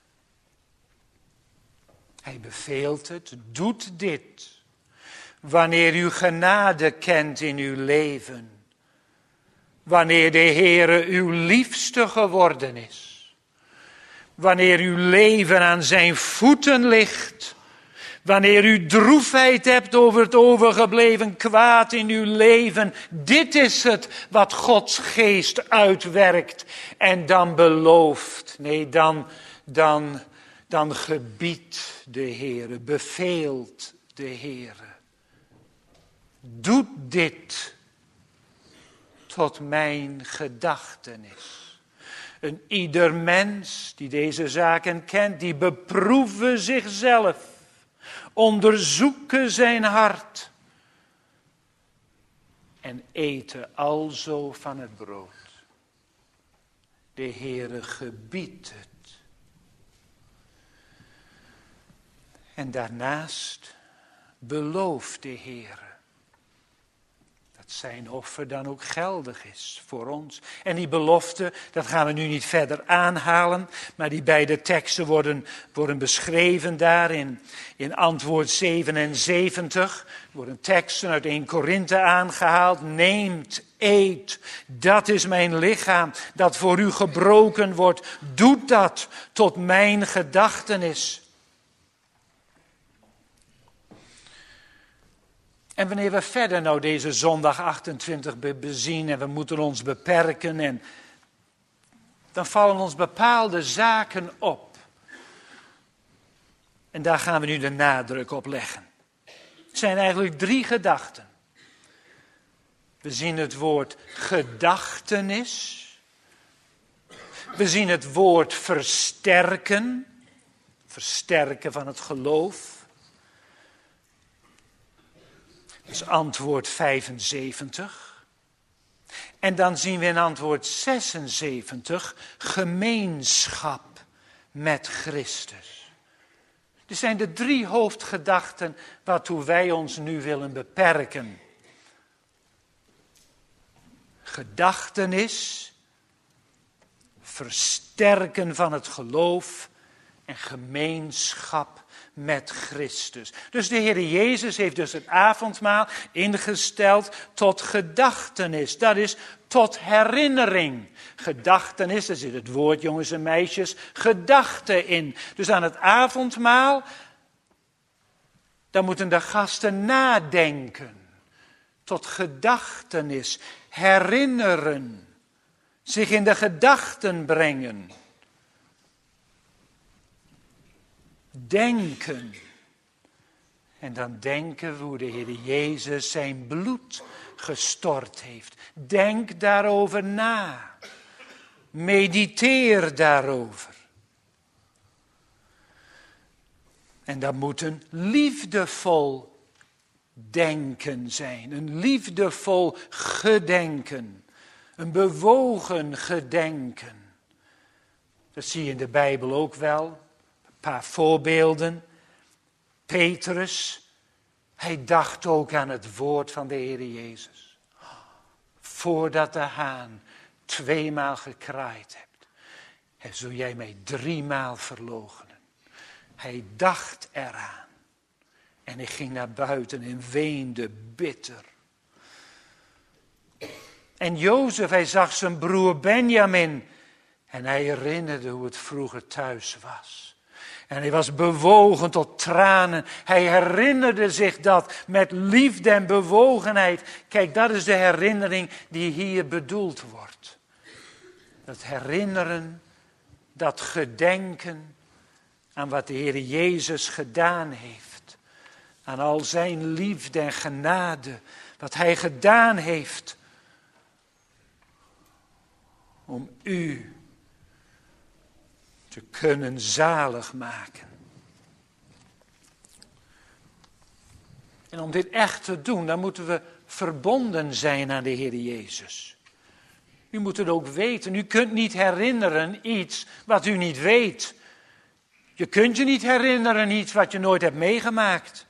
Hij beveelt het, doet dit, wanneer u genade kent in uw leven, wanneer de Heere uw liefste geworden is, wanneer uw leven aan zijn voeten ligt, wanneer u droefheid hebt over het overgebleven kwaad in uw leven. Dit is het wat Gods geest uitwerkt en dan belooft. Nee, dan gebiedt de Heere, beveelt de Heere. Doet dit tot mijn gedachtenis. En ieder mens die deze zaken kent, die beproeven zichzelf. Onderzoeken zijn hart. En eten alzo van het brood. De Heere gebiedt het. En daarnaast belooft de Heere dat zijn offer dan ook geldig is voor ons. En die belofte, dat gaan we nu niet verder aanhalen, maar die beide teksten worden beschreven daarin. In antwoord 77 worden teksten uit 1 Korinthe aangehaald. Neemt, eet, dat is mijn lichaam dat voor u gebroken wordt. Doet dat tot mijn gedachtenis. En wanneer we verder nou deze zondag 28 bezien en we moeten ons beperken, en dan vallen ons bepaalde zaken op. En daar gaan we nu de nadruk op leggen. Het zijn eigenlijk 3 gedachten. We zien het woord gedachtenis. We zien het woord versterken. Versterken van het geloof. Dat is antwoord 75. En dan zien we in antwoord 76 gemeenschap met Christus. Dit zijn de 3 hoofdgedachten waartoe wij ons nu willen beperken. Gedachtenis, versterken van het geloof en gemeenschap met Christus. Dus de Heer Jezus heeft dus het avondmaal ingesteld tot gedachtenis. Dat is tot herinnering. Gedachtenis, daar zit het woord, jongens en meisjes, gedachte in. Dus aan het avondmaal, dan moeten de gasten nadenken. Tot gedachtenis, herinneren, zich in de gedachten brengen. Denken. En dan denken we hoe de Heer Jezus zijn bloed gestort heeft. Denk daarover na. Mediteer daarover. En dat moet een liefdevol denken zijn. Een liefdevol gedenken. Een bewogen gedenken. Dat zie je in de Bijbel ook wel. Een paar voorbeelden. Petrus, hij dacht ook aan het woord van de Heer Jezus. Voordat de haan 2 maal gekraaid hebt, zul jij mij 3 maal verloochenen. Hij dacht eraan. En hij ging naar buiten en weende bitter. En Jozef, hij zag zijn broer Benjamin. En hij herinnerde hoe het vroeger thuis was. En hij was bewogen tot tranen. Hij herinnerde zich dat met liefde en bewogenheid. Kijk, dat is de herinnering die hier bedoeld wordt. Dat herinneren, dat gedenken aan wat de Heer Jezus gedaan heeft. Aan al zijn liefde en genade. Wat hij gedaan heeft om u te kunnen zalig maken. En om dit echt te doen, dan moeten we verbonden zijn aan de Heer Jezus. U moet het ook weten. U kunt niet herinneren iets wat u niet weet. Je kunt je niet herinneren iets wat je nooit hebt meegemaakt.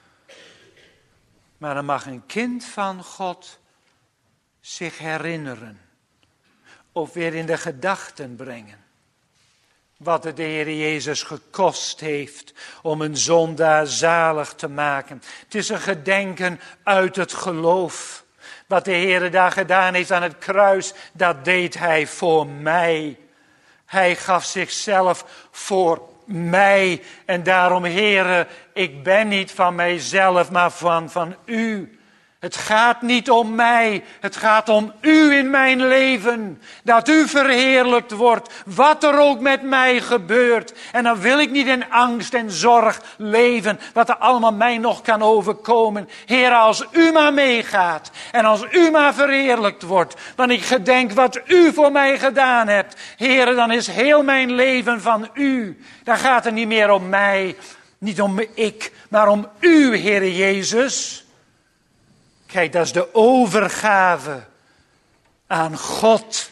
Maar dan mag een kind van God zich herinneren. Of weer in de gedachten brengen. Wat het de Heer Jezus gekost heeft om een zondaar zalig te maken. Het is een gedenken uit het geloof. Wat de Heer daar gedaan heeft aan het kruis, dat deed Hij voor mij. Hij gaf zichzelf voor mij. En daarom, Heere, ik ben niet van mijzelf, maar van U. Het gaat niet om mij, het gaat om U in mijn leven. Dat U verheerlijkt wordt, wat er ook met mij gebeurt. En dan wil ik niet in angst en zorg leven, wat er allemaal mij nog kan overkomen. Heer, als U maar meegaat en als U maar verheerlijkt wordt, want ik gedenk wat U voor mij gedaan hebt. Heer, dan is heel mijn leven van U. Dan gaat het niet meer om mij, niet om ik, maar om U, Heer Jezus. Kijk, dat is de overgave aan God.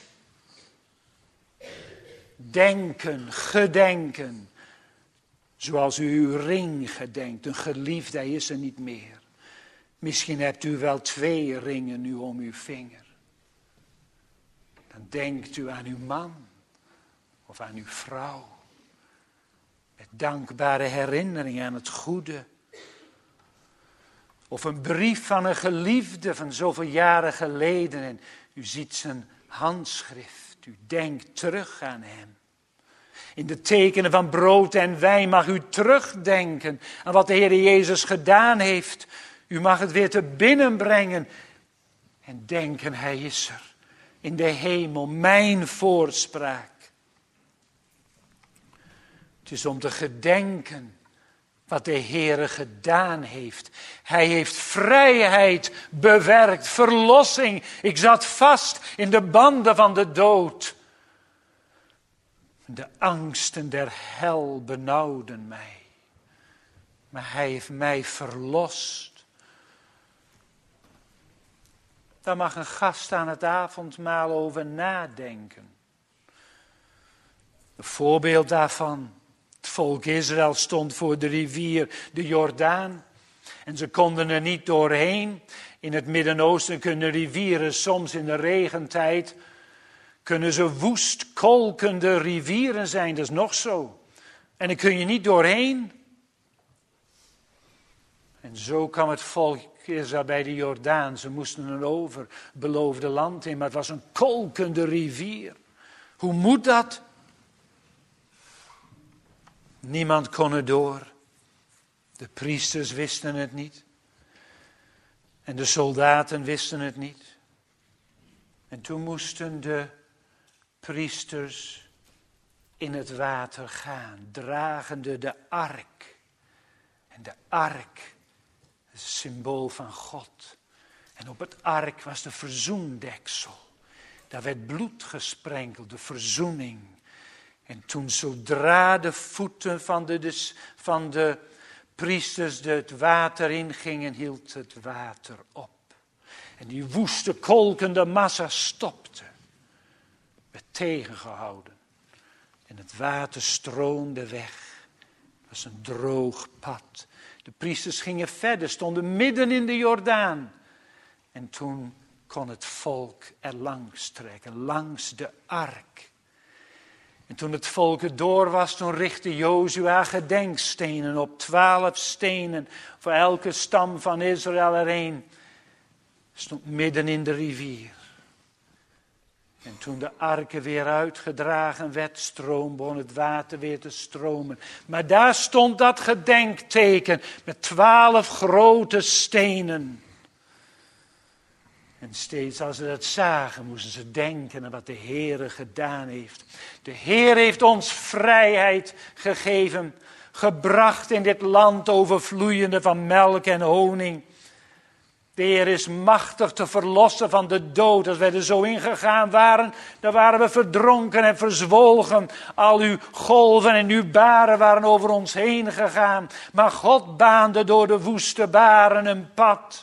Denken, gedenken. Zoals u uw ring gedenkt. Een geliefde, hij is er niet meer. Misschien hebt u wel 2 ringen nu om uw vinger. Dan denkt u aan uw man of aan uw vrouw. Met dankbare herinnering aan het goede. Of een brief van een geliefde van zoveel jaren geleden. En u ziet zijn handschrift. U denkt terug aan hem. In de tekenen van brood en wijn mag u terugdenken aan wat de Heer Jezus gedaan heeft. U mag het weer te binnen brengen. En denken, hij is er. In de hemel, mijn voorspraak. Het is om te gedenken wat de Heere gedaan heeft. Hij heeft vrijheid bewerkt, verlossing. Ik zat vast in de banden van de dood. De angsten der hel benauwden mij. Maar hij heeft mij verlost. Daar mag een gast aan het avondmaal over nadenken. Een voorbeeld daarvan. Het volk Israël stond voor de rivier de Jordaan. En ze konden er niet doorheen. In het Midden-Oosten kunnen rivieren soms in de regentijd, kunnen ze woest kolkende rivieren zijn. Dat is nog zo. En daar kun je niet doorheen. En zo kwam het volk Israël bij de Jordaan. Ze moesten er over beloofde land in, maar het was een kolkende rivier. Hoe moet dat? Niemand kon er door. De priesters wisten het niet. En de soldaten wisten het niet. En toen moesten de priesters in het water gaan, dragende de ark. En de ark is een symbool van God. En op het ark was de verzoendeksel. Daar werd bloed gesprenkeld, de verzoening. En toen zodra de voeten van de priesters het water ingingen, hield het water op. En die woeste, kolkende massa stopte. Werd tegengehouden. En het water stroomde weg. Het was een droog pad. De priesters gingen verder, stonden midden in de Jordaan. En toen kon het volk er langs trekken, langs de ark. En toen het volk er door was, toen richtte Jozua gedenkstenen op, 12 stenen voor elke stam van Israël erheen. Stond midden in de rivier. En toen de arken weer uitgedragen werd, begon het water weer te stromen. Maar daar stond dat gedenkteken met 12 grote stenen. En steeds als ze dat zagen, moesten ze denken aan wat de Heere gedaan heeft. De Heer heeft ons vrijheid gegeven, gebracht in dit land overvloeiende van melk en honing. De Heer is machtig te verlossen van de dood. Als wij er zo ingegaan waren, dan waren we verdronken en verzwolgen. Al uw golven en uw baren waren over ons heen gegaan. Maar God baande door de woeste baren een pad.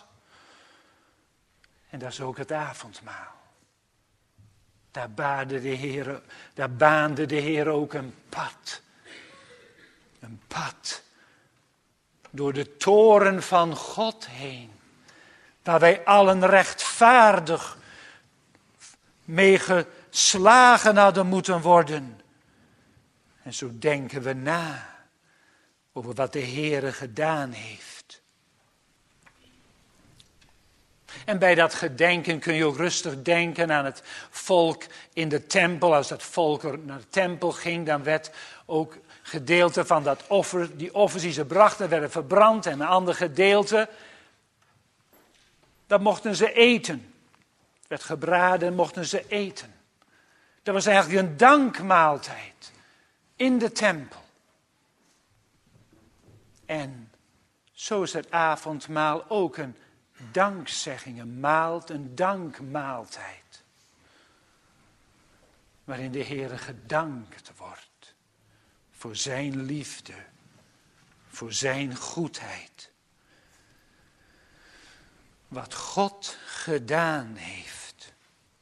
En dat is ook het avondmaal. Daar baande de Heer ook een pad. Een pad. Door de toren van God heen. Waar wij allen rechtvaardig mee geslagen hadden moeten worden. En zo denken we na over wat de Heere gedaan heeft. En bij dat gedenken kun je ook rustig denken aan het volk in de tempel. Als dat volk naar de tempel ging, dan werd ook gedeelte van dat offer, die offers die ze brachten, werden verbrand. En een ander gedeelte, dat mochten ze eten. Het werd gebraden en mochten ze eten. Dat was eigenlijk een dankmaaltijd in de tempel. En zo is het avondmaal ook een dankzegging, een dankmaaltijd. Waarin de Heere gedankt wordt voor zijn liefde, voor zijn goedheid. Wat God gedaan heeft.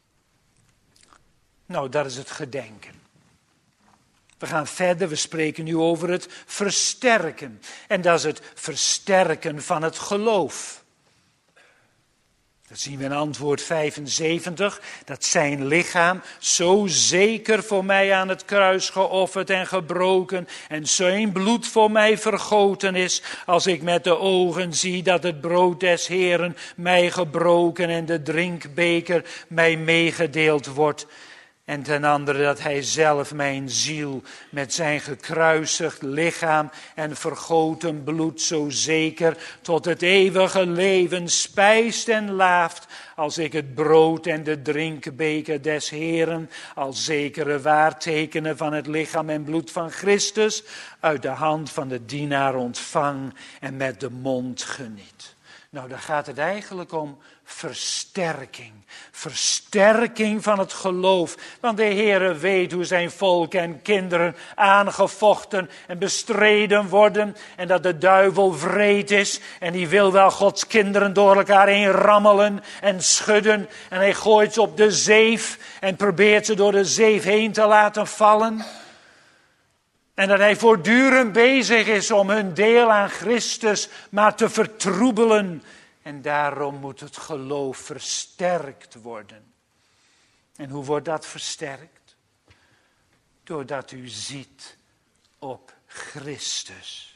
Nou, dat is het gedenken. We gaan verder, we spreken nu over het versterken. En dat is het versterken van het geloof. Dat zien we in antwoord 75, dat zijn lichaam zo zeker voor mij aan het kruis geofferd en gebroken en zijn bloed voor mij vergoten is, als ik met de ogen zie dat het brood des Heeren mij gebroken en de drinkbeker mij meegedeeld wordt. En ten andere dat hij zelf mijn ziel met zijn gekruisigd lichaam en vergoten bloed zo zeker tot het eeuwige leven spijst en laaft, als ik het brood en de drinkbeker des Heeren als zekere waartekenen van het lichaam en bloed van Christus uit de hand van de dienaar ontvang en met de mond geniet. Nou, daar gaat het eigenlijk om versterking. Versterking van het geloof. Want de Heere weet hoe zijn volk en kinderen aangevochten en bestreden worden. En dat de duivel wreed is. En die wil wel Gods kinderen door elkaar heen rammelen en schudden. En hij gooit ze op de zeef en probeert ze door de zeef heen te laten vallen. En dat hij voortdurend bezig is om hun deel aan Christus maar te vertroebelen. En daarom moet het geloof versterkt worden. En hoe wordt dat versterkt? Doordat u ziet op Christus.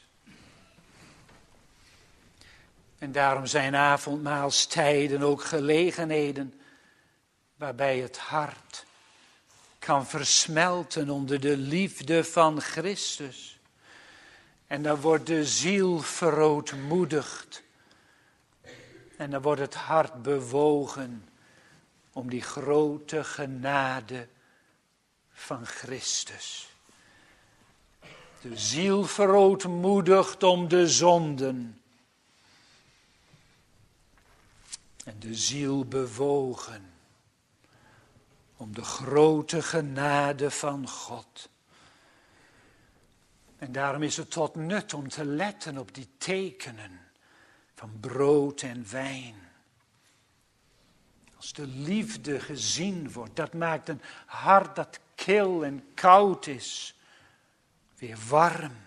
En daarom zijn avondmaalstijden ook gelegenheden waarbij het hart kan versmelten onder de liefde van Christus. En dan wordt de ziel verootmoedigd. En dan wordt het hart bewogen om die grote genade van Christus. De ziel verootmoedigd om de zonden. En de ziel bewogen om de grote genade van God. En daarom is het tot nut om te letten op die tekenen van brood en wijn. Als de liefde gezien wordt, dat maakt een hart dat kil en koud is, weer warm.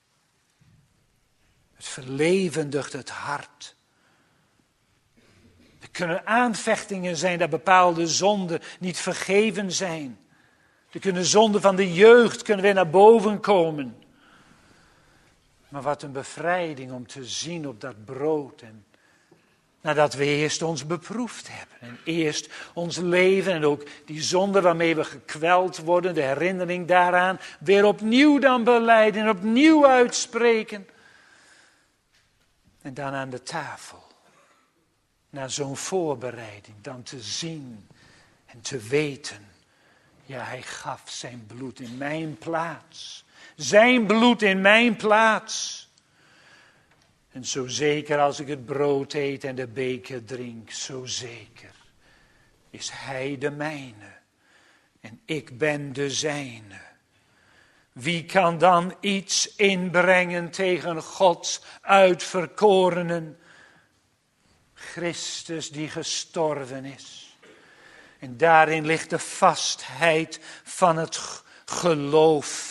Het verlevendigt het hart. Er kunnen aanvechtingen zijn dat bepaalde zonden niet vergeven zijn. Er kunnen zonden van de jeugd kunnen weer naar boven komen. Maar wat een bevrijding om te zien op dat brood. En nadat we eerst ons beproefd hebben. En eerst ons leven en ook die zonde waarmee we gekweld worden. De herinnering daaraan. Weer opnieuw dan belijden en opnieuw uitspreken. En dan aan de tafel. Na zo'n voorbereiding dan te zien en te weten. Ja, hij gaf zijn bloed in mijn plaats. Zijn bloed in mijn plaats. En zo zeker als ik het brood eet en de beker drink, zo zeker is hij de mijne. En ik ben de zijne. Wie kan dan iets inbrengen tegen Gods uitverkorenen? Christus die gestorven is. En daarin ligt de vastheid van het geloof.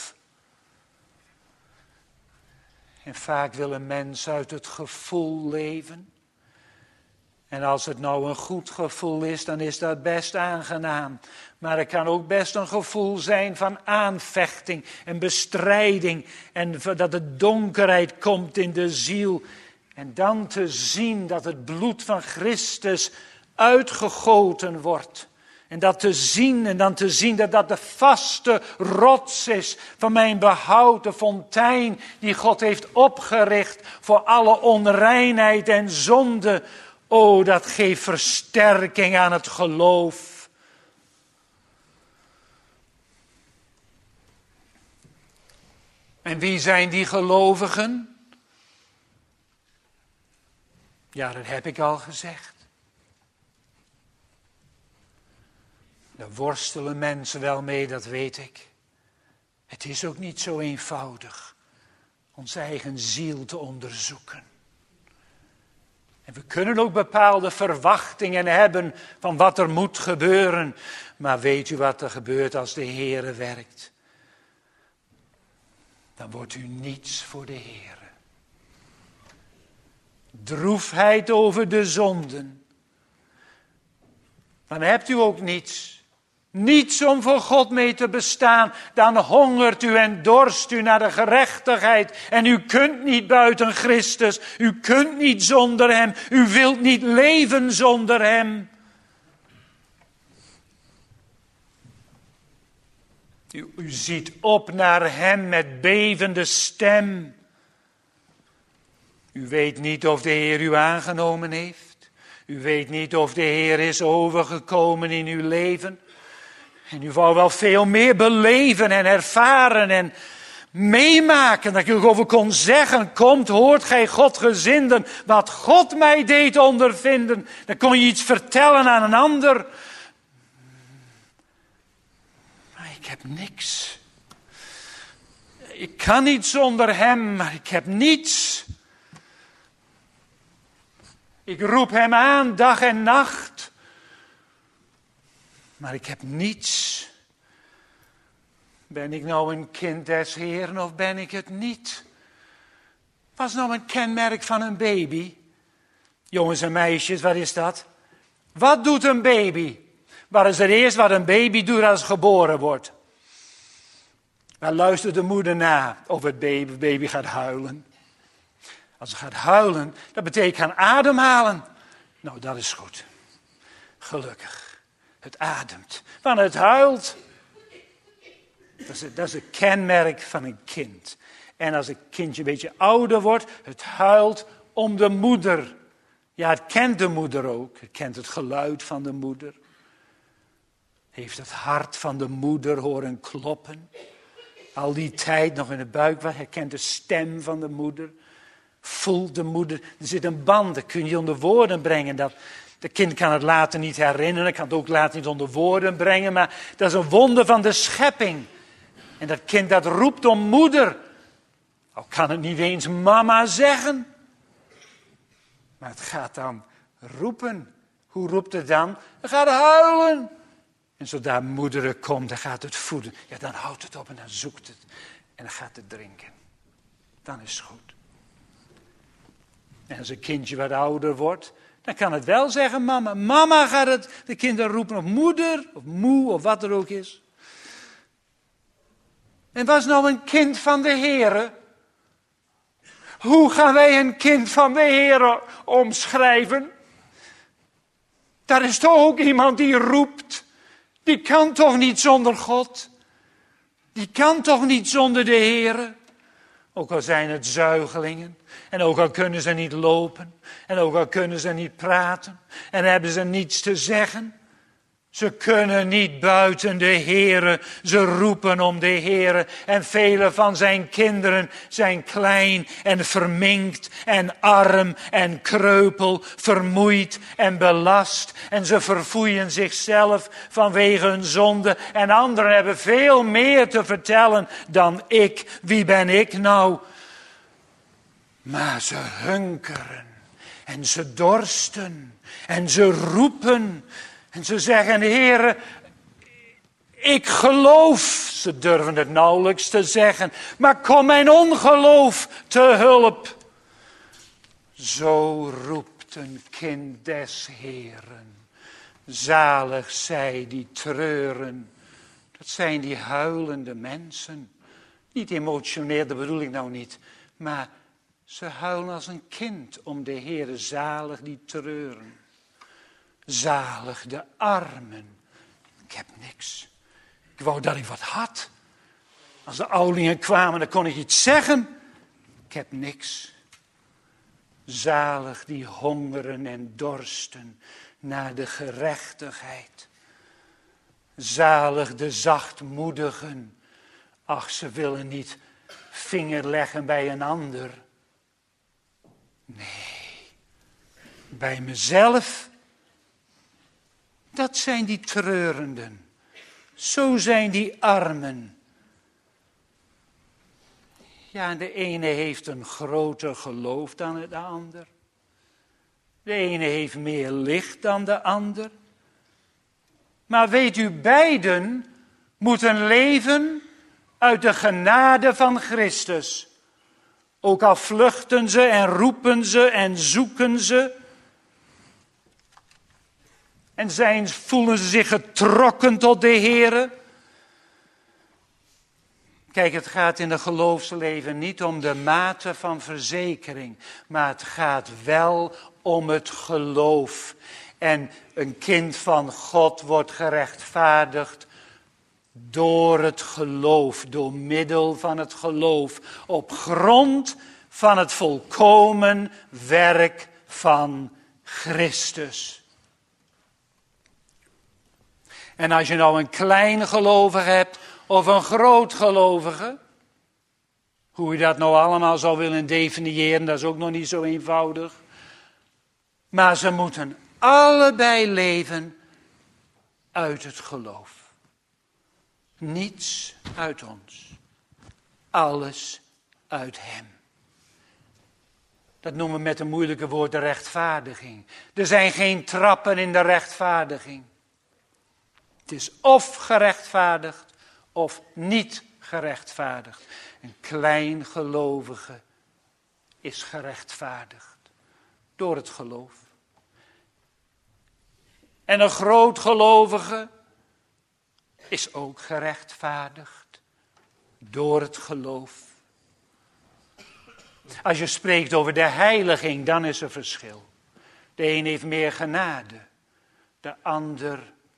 En vaak wil een mens uit het gevoel leven. En als het nou een goed gevoel is, dan is dat best aangenaam. Maar het kan ook best een gevoel zijn van aanvechting en bestrijding. En dat de donkerheid komt in de ziel. En dan te zien dat het bloed van Christus uitgegoten wordt. En dat te zien en dan te zien dat dat de vaste rots is van mijn behoud. De fontein die God heeft opgericht voor alle onreinheid en zonde. O, dat geeft versterking aan het geloof. En wie zijn die gelovigen? Ja, dat heb ik al gezegd. Daar worstelen mensen wel mee, dat weet ik. Het is ook niet zo eenvoudig onze eigen ziel te onderzoeken. En we kunnen ook bepaalde verwachtingen hebben van wat er moet gebeuren. Maar weet u wat er gebeurt als de Heere werkt? Dan wordt u niets voor de Heere. Droefheid over de zonden. Dan hebt u ook niets. Niets om voor God mee te bestaan. Dan hongert u en dorst u naar de gerechtigheid. En u kunt niet buiten Christus. U kunt niet zonder hem. U wilt niet leven zonder hem. U ziet op naar hem met bevende stem. U weet niet of de Heer u aangenomen heeft. U weet niet of de Heer is overgekomen in uw leven. En u wou wel veel meer beleven en ervaren. meemaken. Dat ik over kon zeggen, komt, hoort gij Godgezinden, wat God mij deed ondervinden. Dan kon je iets vertellen aan een ander. Maar ik heb niks. Ik kan niet zonder hem, maar ik heb niets. Ik roep hem aan dag en nacht. Maar ik heb niets. Ben ik nou een kind des Heeren of ben ik het niet? Wat is nou een kenmerk van een baby? Jongens en meisjes, wat is dat? Wat doet een baby? Wat is het eerst wat een baby doet als het geboren wordt? Dan luistert de moeder na of het baby gaat huilen. Als het gaat huilen, dat betekent gaan ademhalen. Nou, dat is goed. Gelukkig. Het ademt. Want het huilt. Dat is het kenmerk van een kind. En als een kindje een beetje ouder wordt, het huilt om de moeder. Ja, het kent de moeder ook. Het kent het geluid van de moeder. Heeft het hart van de moeder horen kloppen. Al die tijd nog in de buik was, hij kent de stem van de moeder. Voelt de moeder. Er zit een band, dat kun je niet onder woorden brengen. De kind kan het later niet herinneren, kan het ook later niet onder woorden brengen. Maar dat is een wonder van de schepping. En dat kind dat roept om moeder. Al kan het niet eens mama zeggen. Maar het gaat dan roepen. Hoe roept het dan? Het gaat huilen. En zodra moeder er komt, dan gaat het voeden. Ja, dan houdt het op en dan zoekt het. En dan gaat het drinken. Dan is het goed. En als een kindje wat ouder wordt, dan kan het wel zeggen mama. Mama gaat het de kinderen roepen of moeder of moe of wat er ook is. En was nou een kind van de Heere? Hoe gaan wij een kind van de Heere omschrijven? Daar is toch ook iemand die roept. Die kan toch niet zonder God? Die kan toch niet zonder de Heere? Ook al zijn het zuigelingen. En ook al kunnen ze niet lopen. En ook al kunnen ze niet praten. En hebben ze niets te zeggen. Ze kunnen niet buiten de Heere. Ze roepen om de Heere. En vele van zijn kinderen zijn klein en verminkt en arm en kreupel, vermoeid en belast. En ze verfoeien zichzelf vanwege hun zonde. En anderen hebben veel meer te vertellen dan ik. Wie ben ik nou? Maar ze hunkeren en ze dorsten en ze roepen. En ze zeggen, Heere, ik geloof. Ze durven het nauwelijks te zeggen. Maar kom mijn ongeloof te hulp. Zo roept een kind des Heeren. Zalig zij die treuren. Dat zijn die huilende mensen. Niet emotioneel, dat bedoel ik nou niet. Maar ze huilen als een kind om de Heere. Zalig die treuren. Zalig de armen. Ik heb niks. Ik wou dat ik wat had. Als de ouderlingen kwamen, dan kon ik iets zeggen. Ik heb niks. Zalig die hongeren en dorsten naar de gerechtigheid. Zalig de zachtmoedigen. Ach, ze willen niet vinger leggen bij een ander. Nee, bij mezelf. Dat zijn die treurenden. Zo zijn die armen. Ja, en de ene heeft een groter geloof dan de ander. De ene heeft meer licht dan de ander. Maar weet u, beiden moeten leven uit de genade van Christus. Ook al vluchten ze en roepen ze en zoeken ze. En voelen ze zich getrokken tot de Heere. Kijk, het gaat in het geloofsleven niet om de mate van verzekering. Maar het gaat wel om het geloof. En een kind van God wordt gerechtvaardigd door het geloof. Door middel van het geloof. Op grond van het volkomen werk van Christus. En als je nou een klein gelovige hebt of een groot gelovige, Hoe je dat nou allemaal zou willen definiëren, dat is ook nog niet zo eenvoudig. Maar ze moeten allebei leven uit het geloof. Niets uit ons. Alles uit hem. Dat noemen we met een moeilijke woord de rechtvaardiging. Er zijn geen trappen in de rechtvaardiging. Het is of gerechtvaardigd of niet gerechtvaardigd. Een klein gelovige is gerechtvaardigd door het geloof. En een groot gelovige is ook gerechtvaardigd door het geloof. Als je spreekt over de heiliging, dan is er verschil. De een heeft meer genade, de ander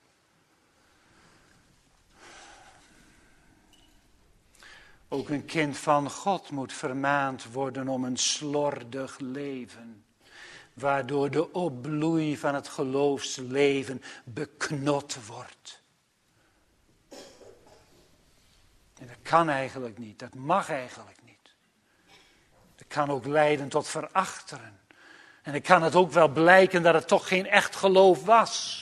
ook een kind van God moet vermaand worden om een slordig leven, waardoor de opbloei van het geloofsleven beknot wordt. En dat kan eigenlijk niet, dat mag eigenlijk niet. Dat kan ook leiden tot verachteren. En dan kan het ook wel blijken dat het toch geen echt geloof was.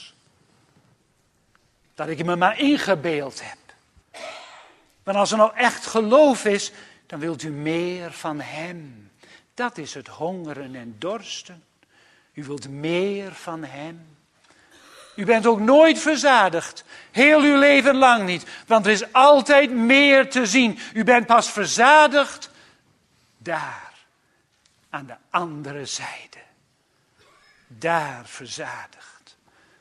Dat ik me maar ingebeeld heb. Want als er nou echt geloof is, dan wilt u meer van hem. Dat is het hongeren en dorsten. U wilt meer van hem. U bent ook nooit verzadigd. Heel uw leven lang niet. Want er is altijd meer te zien. U bent pas verzadigd daar. Aan de andere zijde. Daar verzadigd.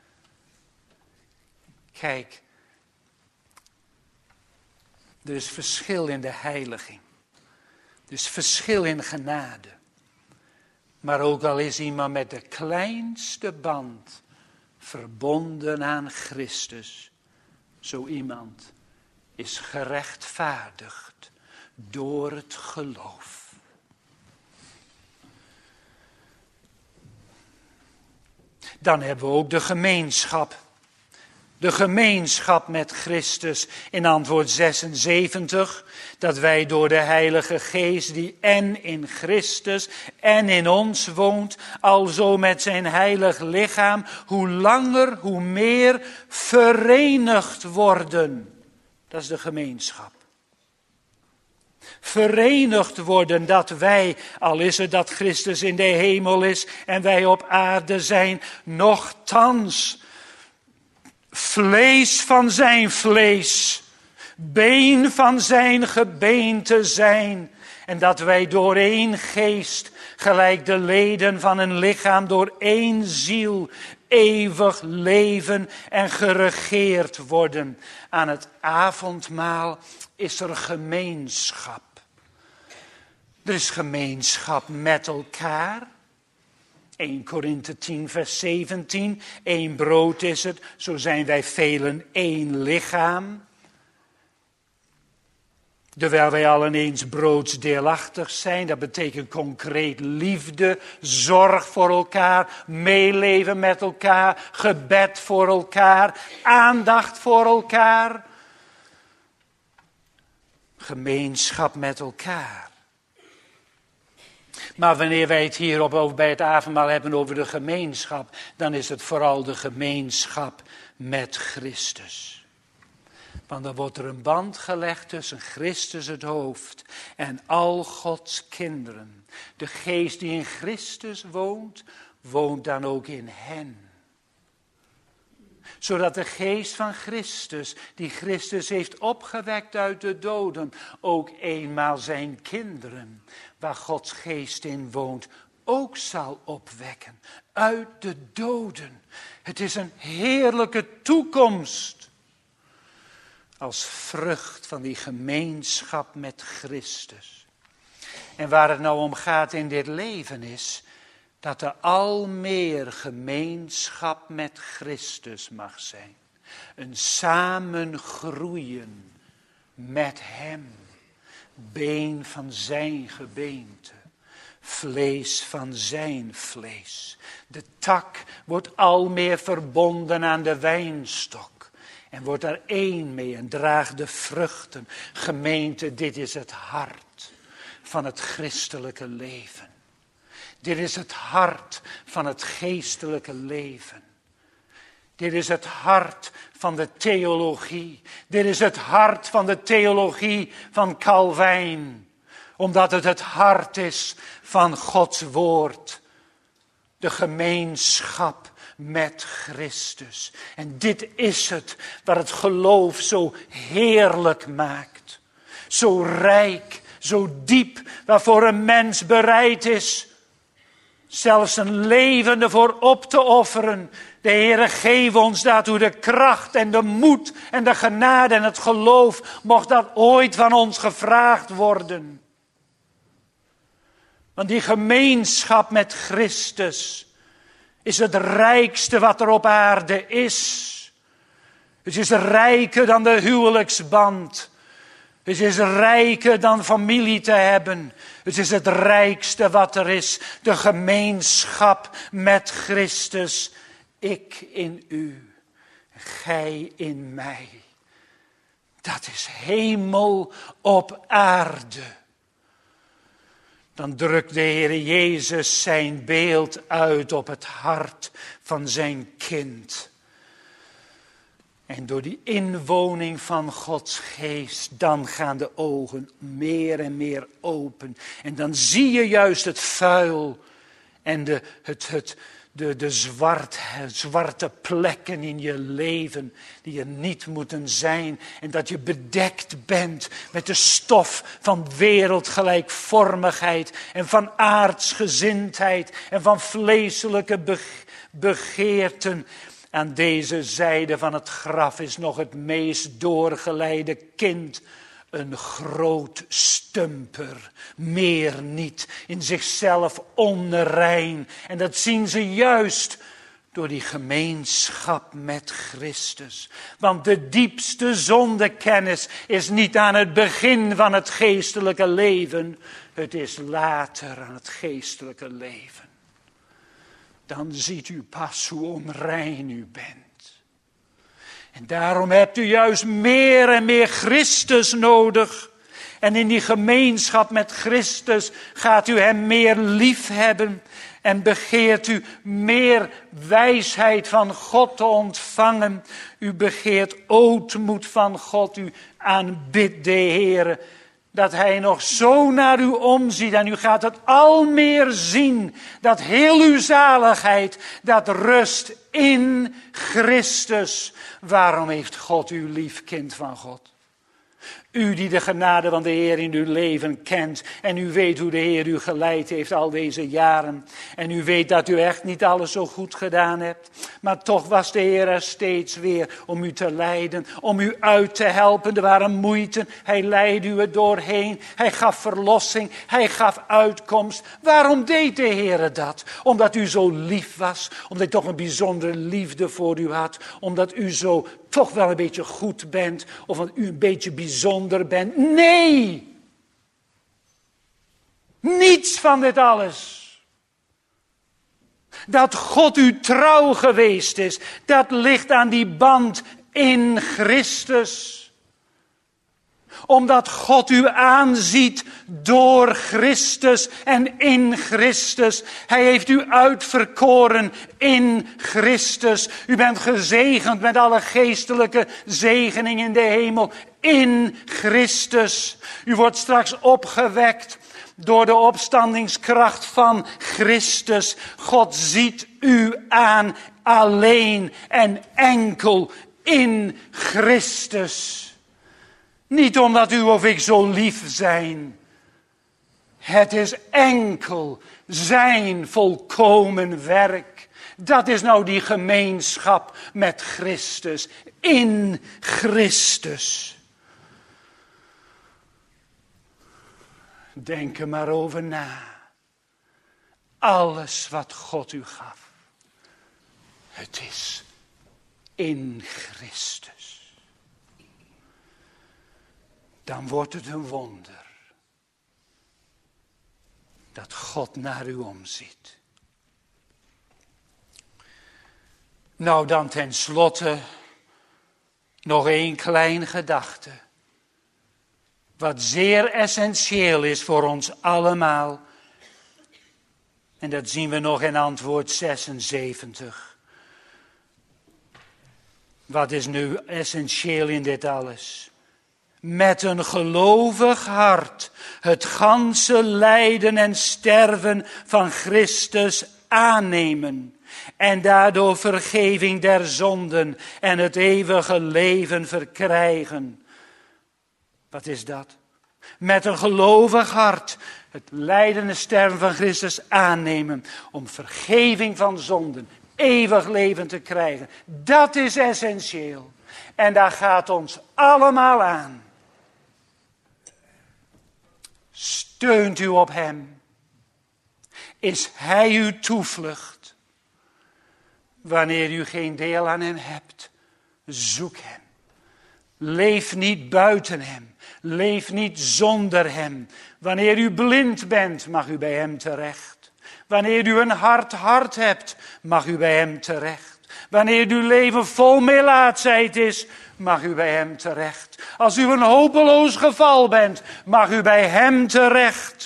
Kijk. Er is verschil in de heiliging. Er is verschil in genade. Maar ook al is iemand met de kleinste band verbonden aan Christus, zo iemand is gerechtvaardigd door het geloof. Dan hebben we ook de gemeenschap. De gemeenschap met Christus in antwoord 76. Dat wij door de Heilige Geest die en in Christus en in ons woont. Alzo met zijn heilig lichaam. Hoe langer hoe meer verenigd worden. Dat is de gemeenschap. Verenigd worden dat wij, al is het dat Christus in de hemel is en wij op aarde zijn, nochtans vlees van zijn vlees, been van zijn gebeente zijn. En dat wij door één geest, gelijk de leden van een lichaam, door één ziel, eeuwig leven en geregeerd worden. Aan het avondmaal is er gemeenschap. Er is gemeenschap met elkaar. 1 Korinthe 10 vers 17. Eén brood is het, zo zijn wij velen één lichaam. Terwijl wij allen eens broodsdeelachtig zijn, dat betekent concreet liefde, zorg voor elkaar, meeleven met elkaar, gebed voor elkaar, aandacht voor elkaar. Gemeenschap met elkaar. Maar wanneer wij het hier over bij het avondmaal hebben over de gemeenschap, dan is het vooral de gemeenschap met Christus. Want dan wordt er een band gelegd tussen Christus het hoofd en al Gods kinderen. De geest die in Christus woont, woont dan ook in hen. Zodat de geest van Christus, die Christus heeft opgewekt uit de doden, ook eenmaal zijn kinderen, waar Gods geest in woont, ook zal opwekken uit de doden. Het is een heerlijke toekomst. Als vrucht van die gemeenschap met Christus. En waar het nou om gaat in dit leven is dat er al meer gemeenschap met Christus mag zijn. Een samengroeien met hem. Been van zijn gebeente. Vlees van zijn vlees. De tak wordt al meer verbonden aan de wijnstok. En wordt er één mee en draagt de vruchten. Gemeente, dit is het hart. van het christelijke leven. Dit is het hart van het geestelijke leven. Dit is het hart van de theologie. Dit is het hart van de theologie van Calvijn. Omdat het hart is van Gods woord. De gemeenschap met Christus. En dit is het waar het geloof zo heerlijk maakt. Zo rijk, zo diep, waarvoor een mens bereid is zelfs een leven ervoor op te offeren. De Heere, geef ons daartoe de kracht en de moed en de genade en het geloof, mocht dat ooit van ons gevraagd worden. Want die gemeenschap met Christus is het rijkste wat er op aarde is. Het is rijker dan de huwelijksband. Het is rijker dan familie te hebben. Het is het rijkste wat er is. De gemeenschap met Christus. Ik in u, gij in mij. Dat is hemel op aarde. Dan drukt de Heer Jezus zijn beeld uit op het hart van zijn kind. En door die inwoning van Gods geest, dan gaan de ogen meer en meer open. En dan zie je juist het vuil en de zwarte plekken in je leven die er niet moeten zijn. En dat je bedekt bent met de stof van wereldgelijkvormigheid en van aardsgezindheid en van vleeselijke begeerten. Aan deze zijde van het graf is nog het meest doorgeleide kind een groot stumper, meer niet, in zichzelf onrein. En dat zien ze juist door die gemeenschap met Christus. Want de diepste zondekennis is niet aan het begin van het geestelijke leven, het is later aan het geestelijke leven. Dan ziet u pas hoe onrein u bent. En daarom hebt u juist meer en meer Christus nodig. En in die gemeenschap met Christus gaat u hem meer lief hebben. En begeert u meer wijsheid van God te ontvangen. U begeert ootmoed van God. U aanbidt de Heere. Dat hij nog zo naar u omziet. En u gaat het al meer zien. Dat heel uw zaligheid, dat rust in Christus. Waarom heeft God u lief, kind van God? U die de genade van de Heer in uw leven kent. En u weet hoe de Heer u geleid heeft al deze jaren. En u weet dat u echt niet alles zo goed gedaan hebt. Maar toch was de Heer er steeds weer om u te leiden. Om u uit te helpen. Er waren moeiten. Hij leidde u er doorheen. Hij gaf verlossing. Hij gaf uitkomst. Waarom deed de Heer dat? Omdat u zo lief was. Omdat hij toch een bijzondere liefde voor u had. Omdat u zo toch wel een beetje goed bent. Of dat u een beetje bijzonder bent. Nee! Niets van dit alles. Dat God u trouw geweest is. Dat ligt aan die band in Christus. Omdat God u aanziet door Christus en in Christus. Hij heeft u uitverkoren in Christus. U bent gezegend met alle geestelijke zegeningen in de hemel in Christus. U wordt straks opgewekt door de opstandingskracht van Christus. God ziet u aan alleen en enkel in Christus. Niet omdat u of ik zo lief zijn. Het is enkel zijn volkomen werk. Dat is nou die gemeenschap met Christus. In Christus. Denk er maar over na. Alles wat God u gaf. Het is in Christus. Dan wordt het een wonder. Dat God naar u omziet. Nou dan tenslotte nog één kleine gedachte. wat zeer essentieel is voor ons allemaal. En dat zien we nog in antwoord 76. Wat is nu essentieel in dit alles? Met een gelovig hart het ganse lijden en sterven van Christus aannemen. En daardoor vergeving der zonden en het eeuwige leven verkrijgen. Wat is dat? Met een gelovig hart het lijden en sterven van Christus aannemen. Om vergeving van zonden, eeuwig leven te krijgen. Dat is essentieel. En daar gaat ons allemaal aan. Steunt u op hem? Is hij uw toevlucht? Wanneer u geen deel aan hem hebt, zoek hem. Leef niet buiten hem. Leef niet zonder hem. Wanneer u blind bent, mag u bij hem terecht. Wanneer u een hard hart hebt, mag u bij hem terecht. Wanneer uw leven vol melaatsheid is, mag u bij hem terecht. Als u een hopeloos geval bent, mag u bij hem terecht.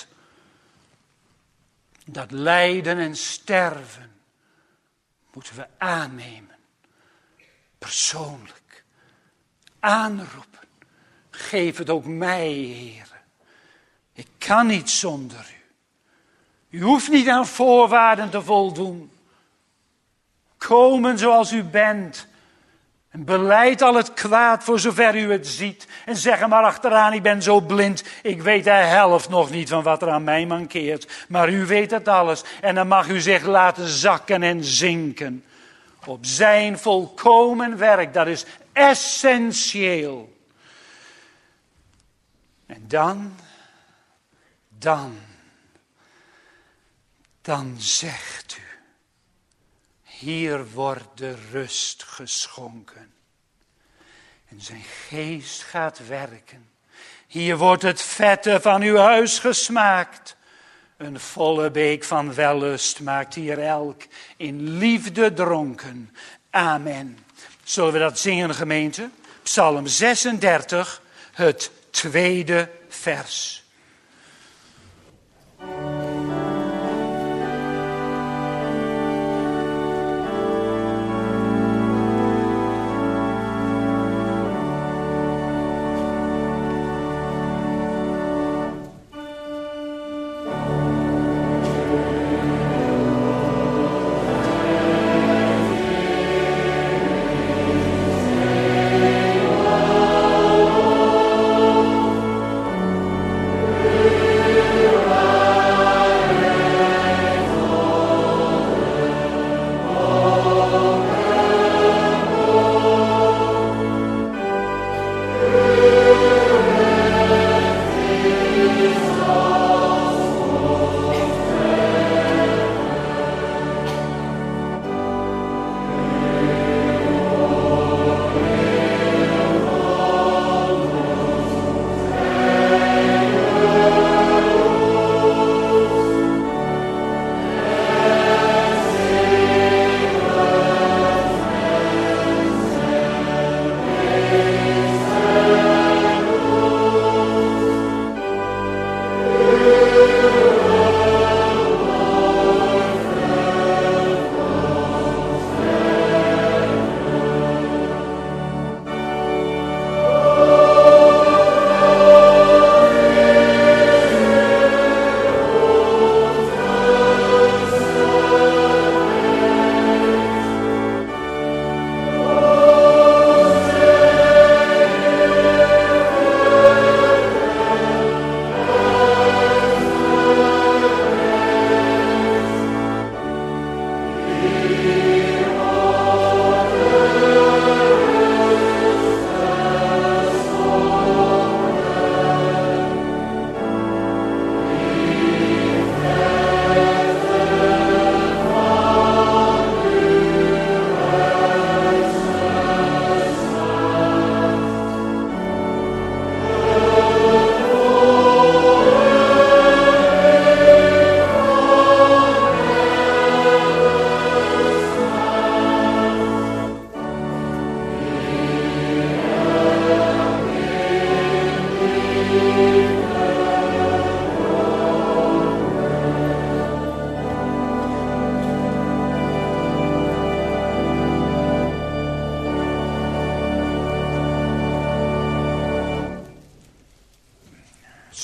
Dat lijden en sterven moeten we aannemen. Persoonlijk. Aanroepen. Geef het ook mij, Heer. Ik kan niet zonder u. U hoeft niet aan voorwaarden te voldoen. Komen zoals u bent. En beleid al het kwaad voor zover u het ziet. En zeg er maar achteraan, ik ben zo blind. Ik weet de helft nog niet van wat er aan mij mankeert. Maar u weet het alles. En dan mag u zich laten zakken en zinken. Op zijn volkomen werk. Dat is essentieel. En dan zegt u. Hier wordt de rust geschonken. En zijn geest gaat werken. Hier wordt het vette van uw huis gesmaakt. Een volle beek van wellust maakt hier elk in liefde dronken. Amen. Zullen we dat zingen, gemeente? Psalm 36, het tweede vers.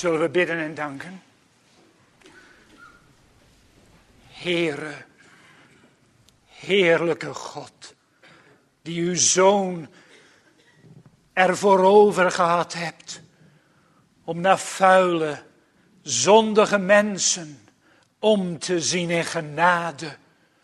Zullen we bidden en danken? Heere, heerlijke God, die uw Zoon ervoor over gehad hebt om naar vuile, zondige mensen om te zien in genade.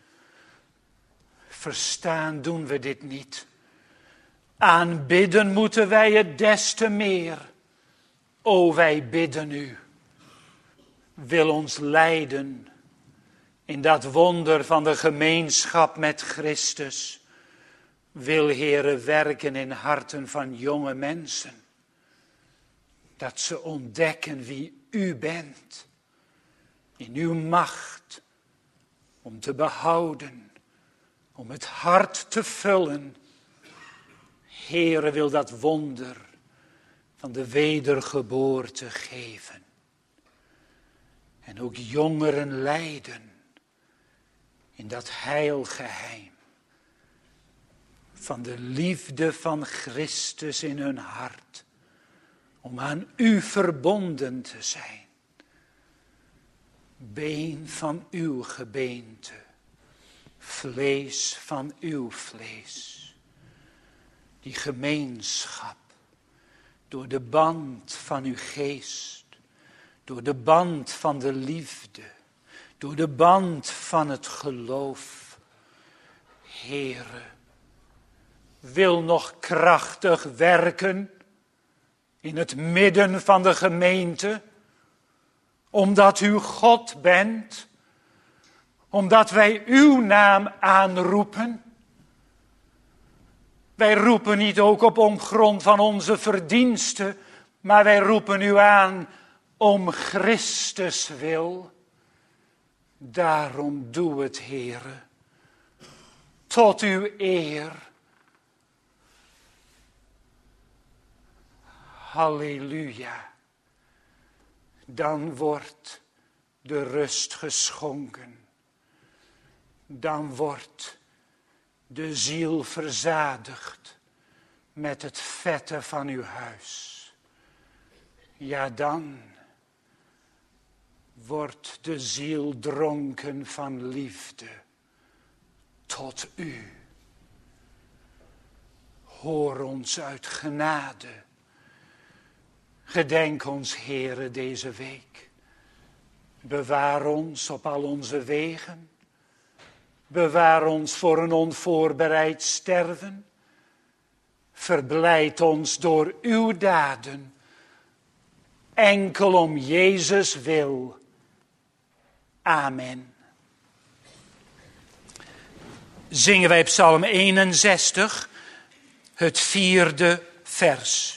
Verstaan doen we dit niet. Aanbidden moeten wij het des te meer. O, wij bidden u. Wil ons leiden in dat wonder van de gemeenschap met Christus. Wil, Heere, werken in harten van jonge mensen. Dat ze ontdekken wie u bent. In uw macht om te behouden. Om het hart te vullen. Heere, wil dat wonder van de wedergeboorte geven. En ook jongeren leiden in dat heilgeheim van de liefde van Christus in hun hart. Om aan u verbonden te zijn. Been van uw gebeente. Vlees van uw vlees. Die gemeenschap. Door de band van uw geest. Door de band van de liefde. Door de band van het geloof. Heere, wil nog krachtig werken in het midden van de gemeente. Omdat u God bent. Omdat wij uw naam aanroepen. Wij roepen niet ook op grond van onze verdiensten, maar wij roepen u aan om Christus wil. Daarom doe het, Heere, tot uw eer. Halleluja. Dan wordt de rust geschonken. Dan wordt de ziel verzadigd met het vette van uw huis. Ja, dan wordt de ziel dronken van liefde tot u. Hoor ons uit genade. Gedenk ons, Heere, deze week. Bewaar ons op al onze wegen. Bewaar ons voor een onvoorbereid sterven. Verblijd ons door uw daden. Enkel om Jezus wil. Amen. Zingen wij Psalm 61, het 4e vers.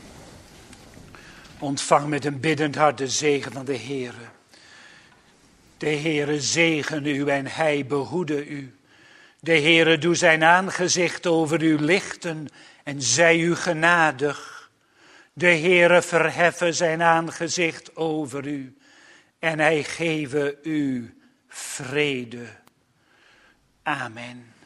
Ontvang met een biddend hart de zegen van de Heere. De Heere zegene u en hij behoede u. De Heere doe zijn aangezicht over u lichten en zij u genadig. De Heere verheffen zijn aangezicht over u en hij geven u vrede. Amen.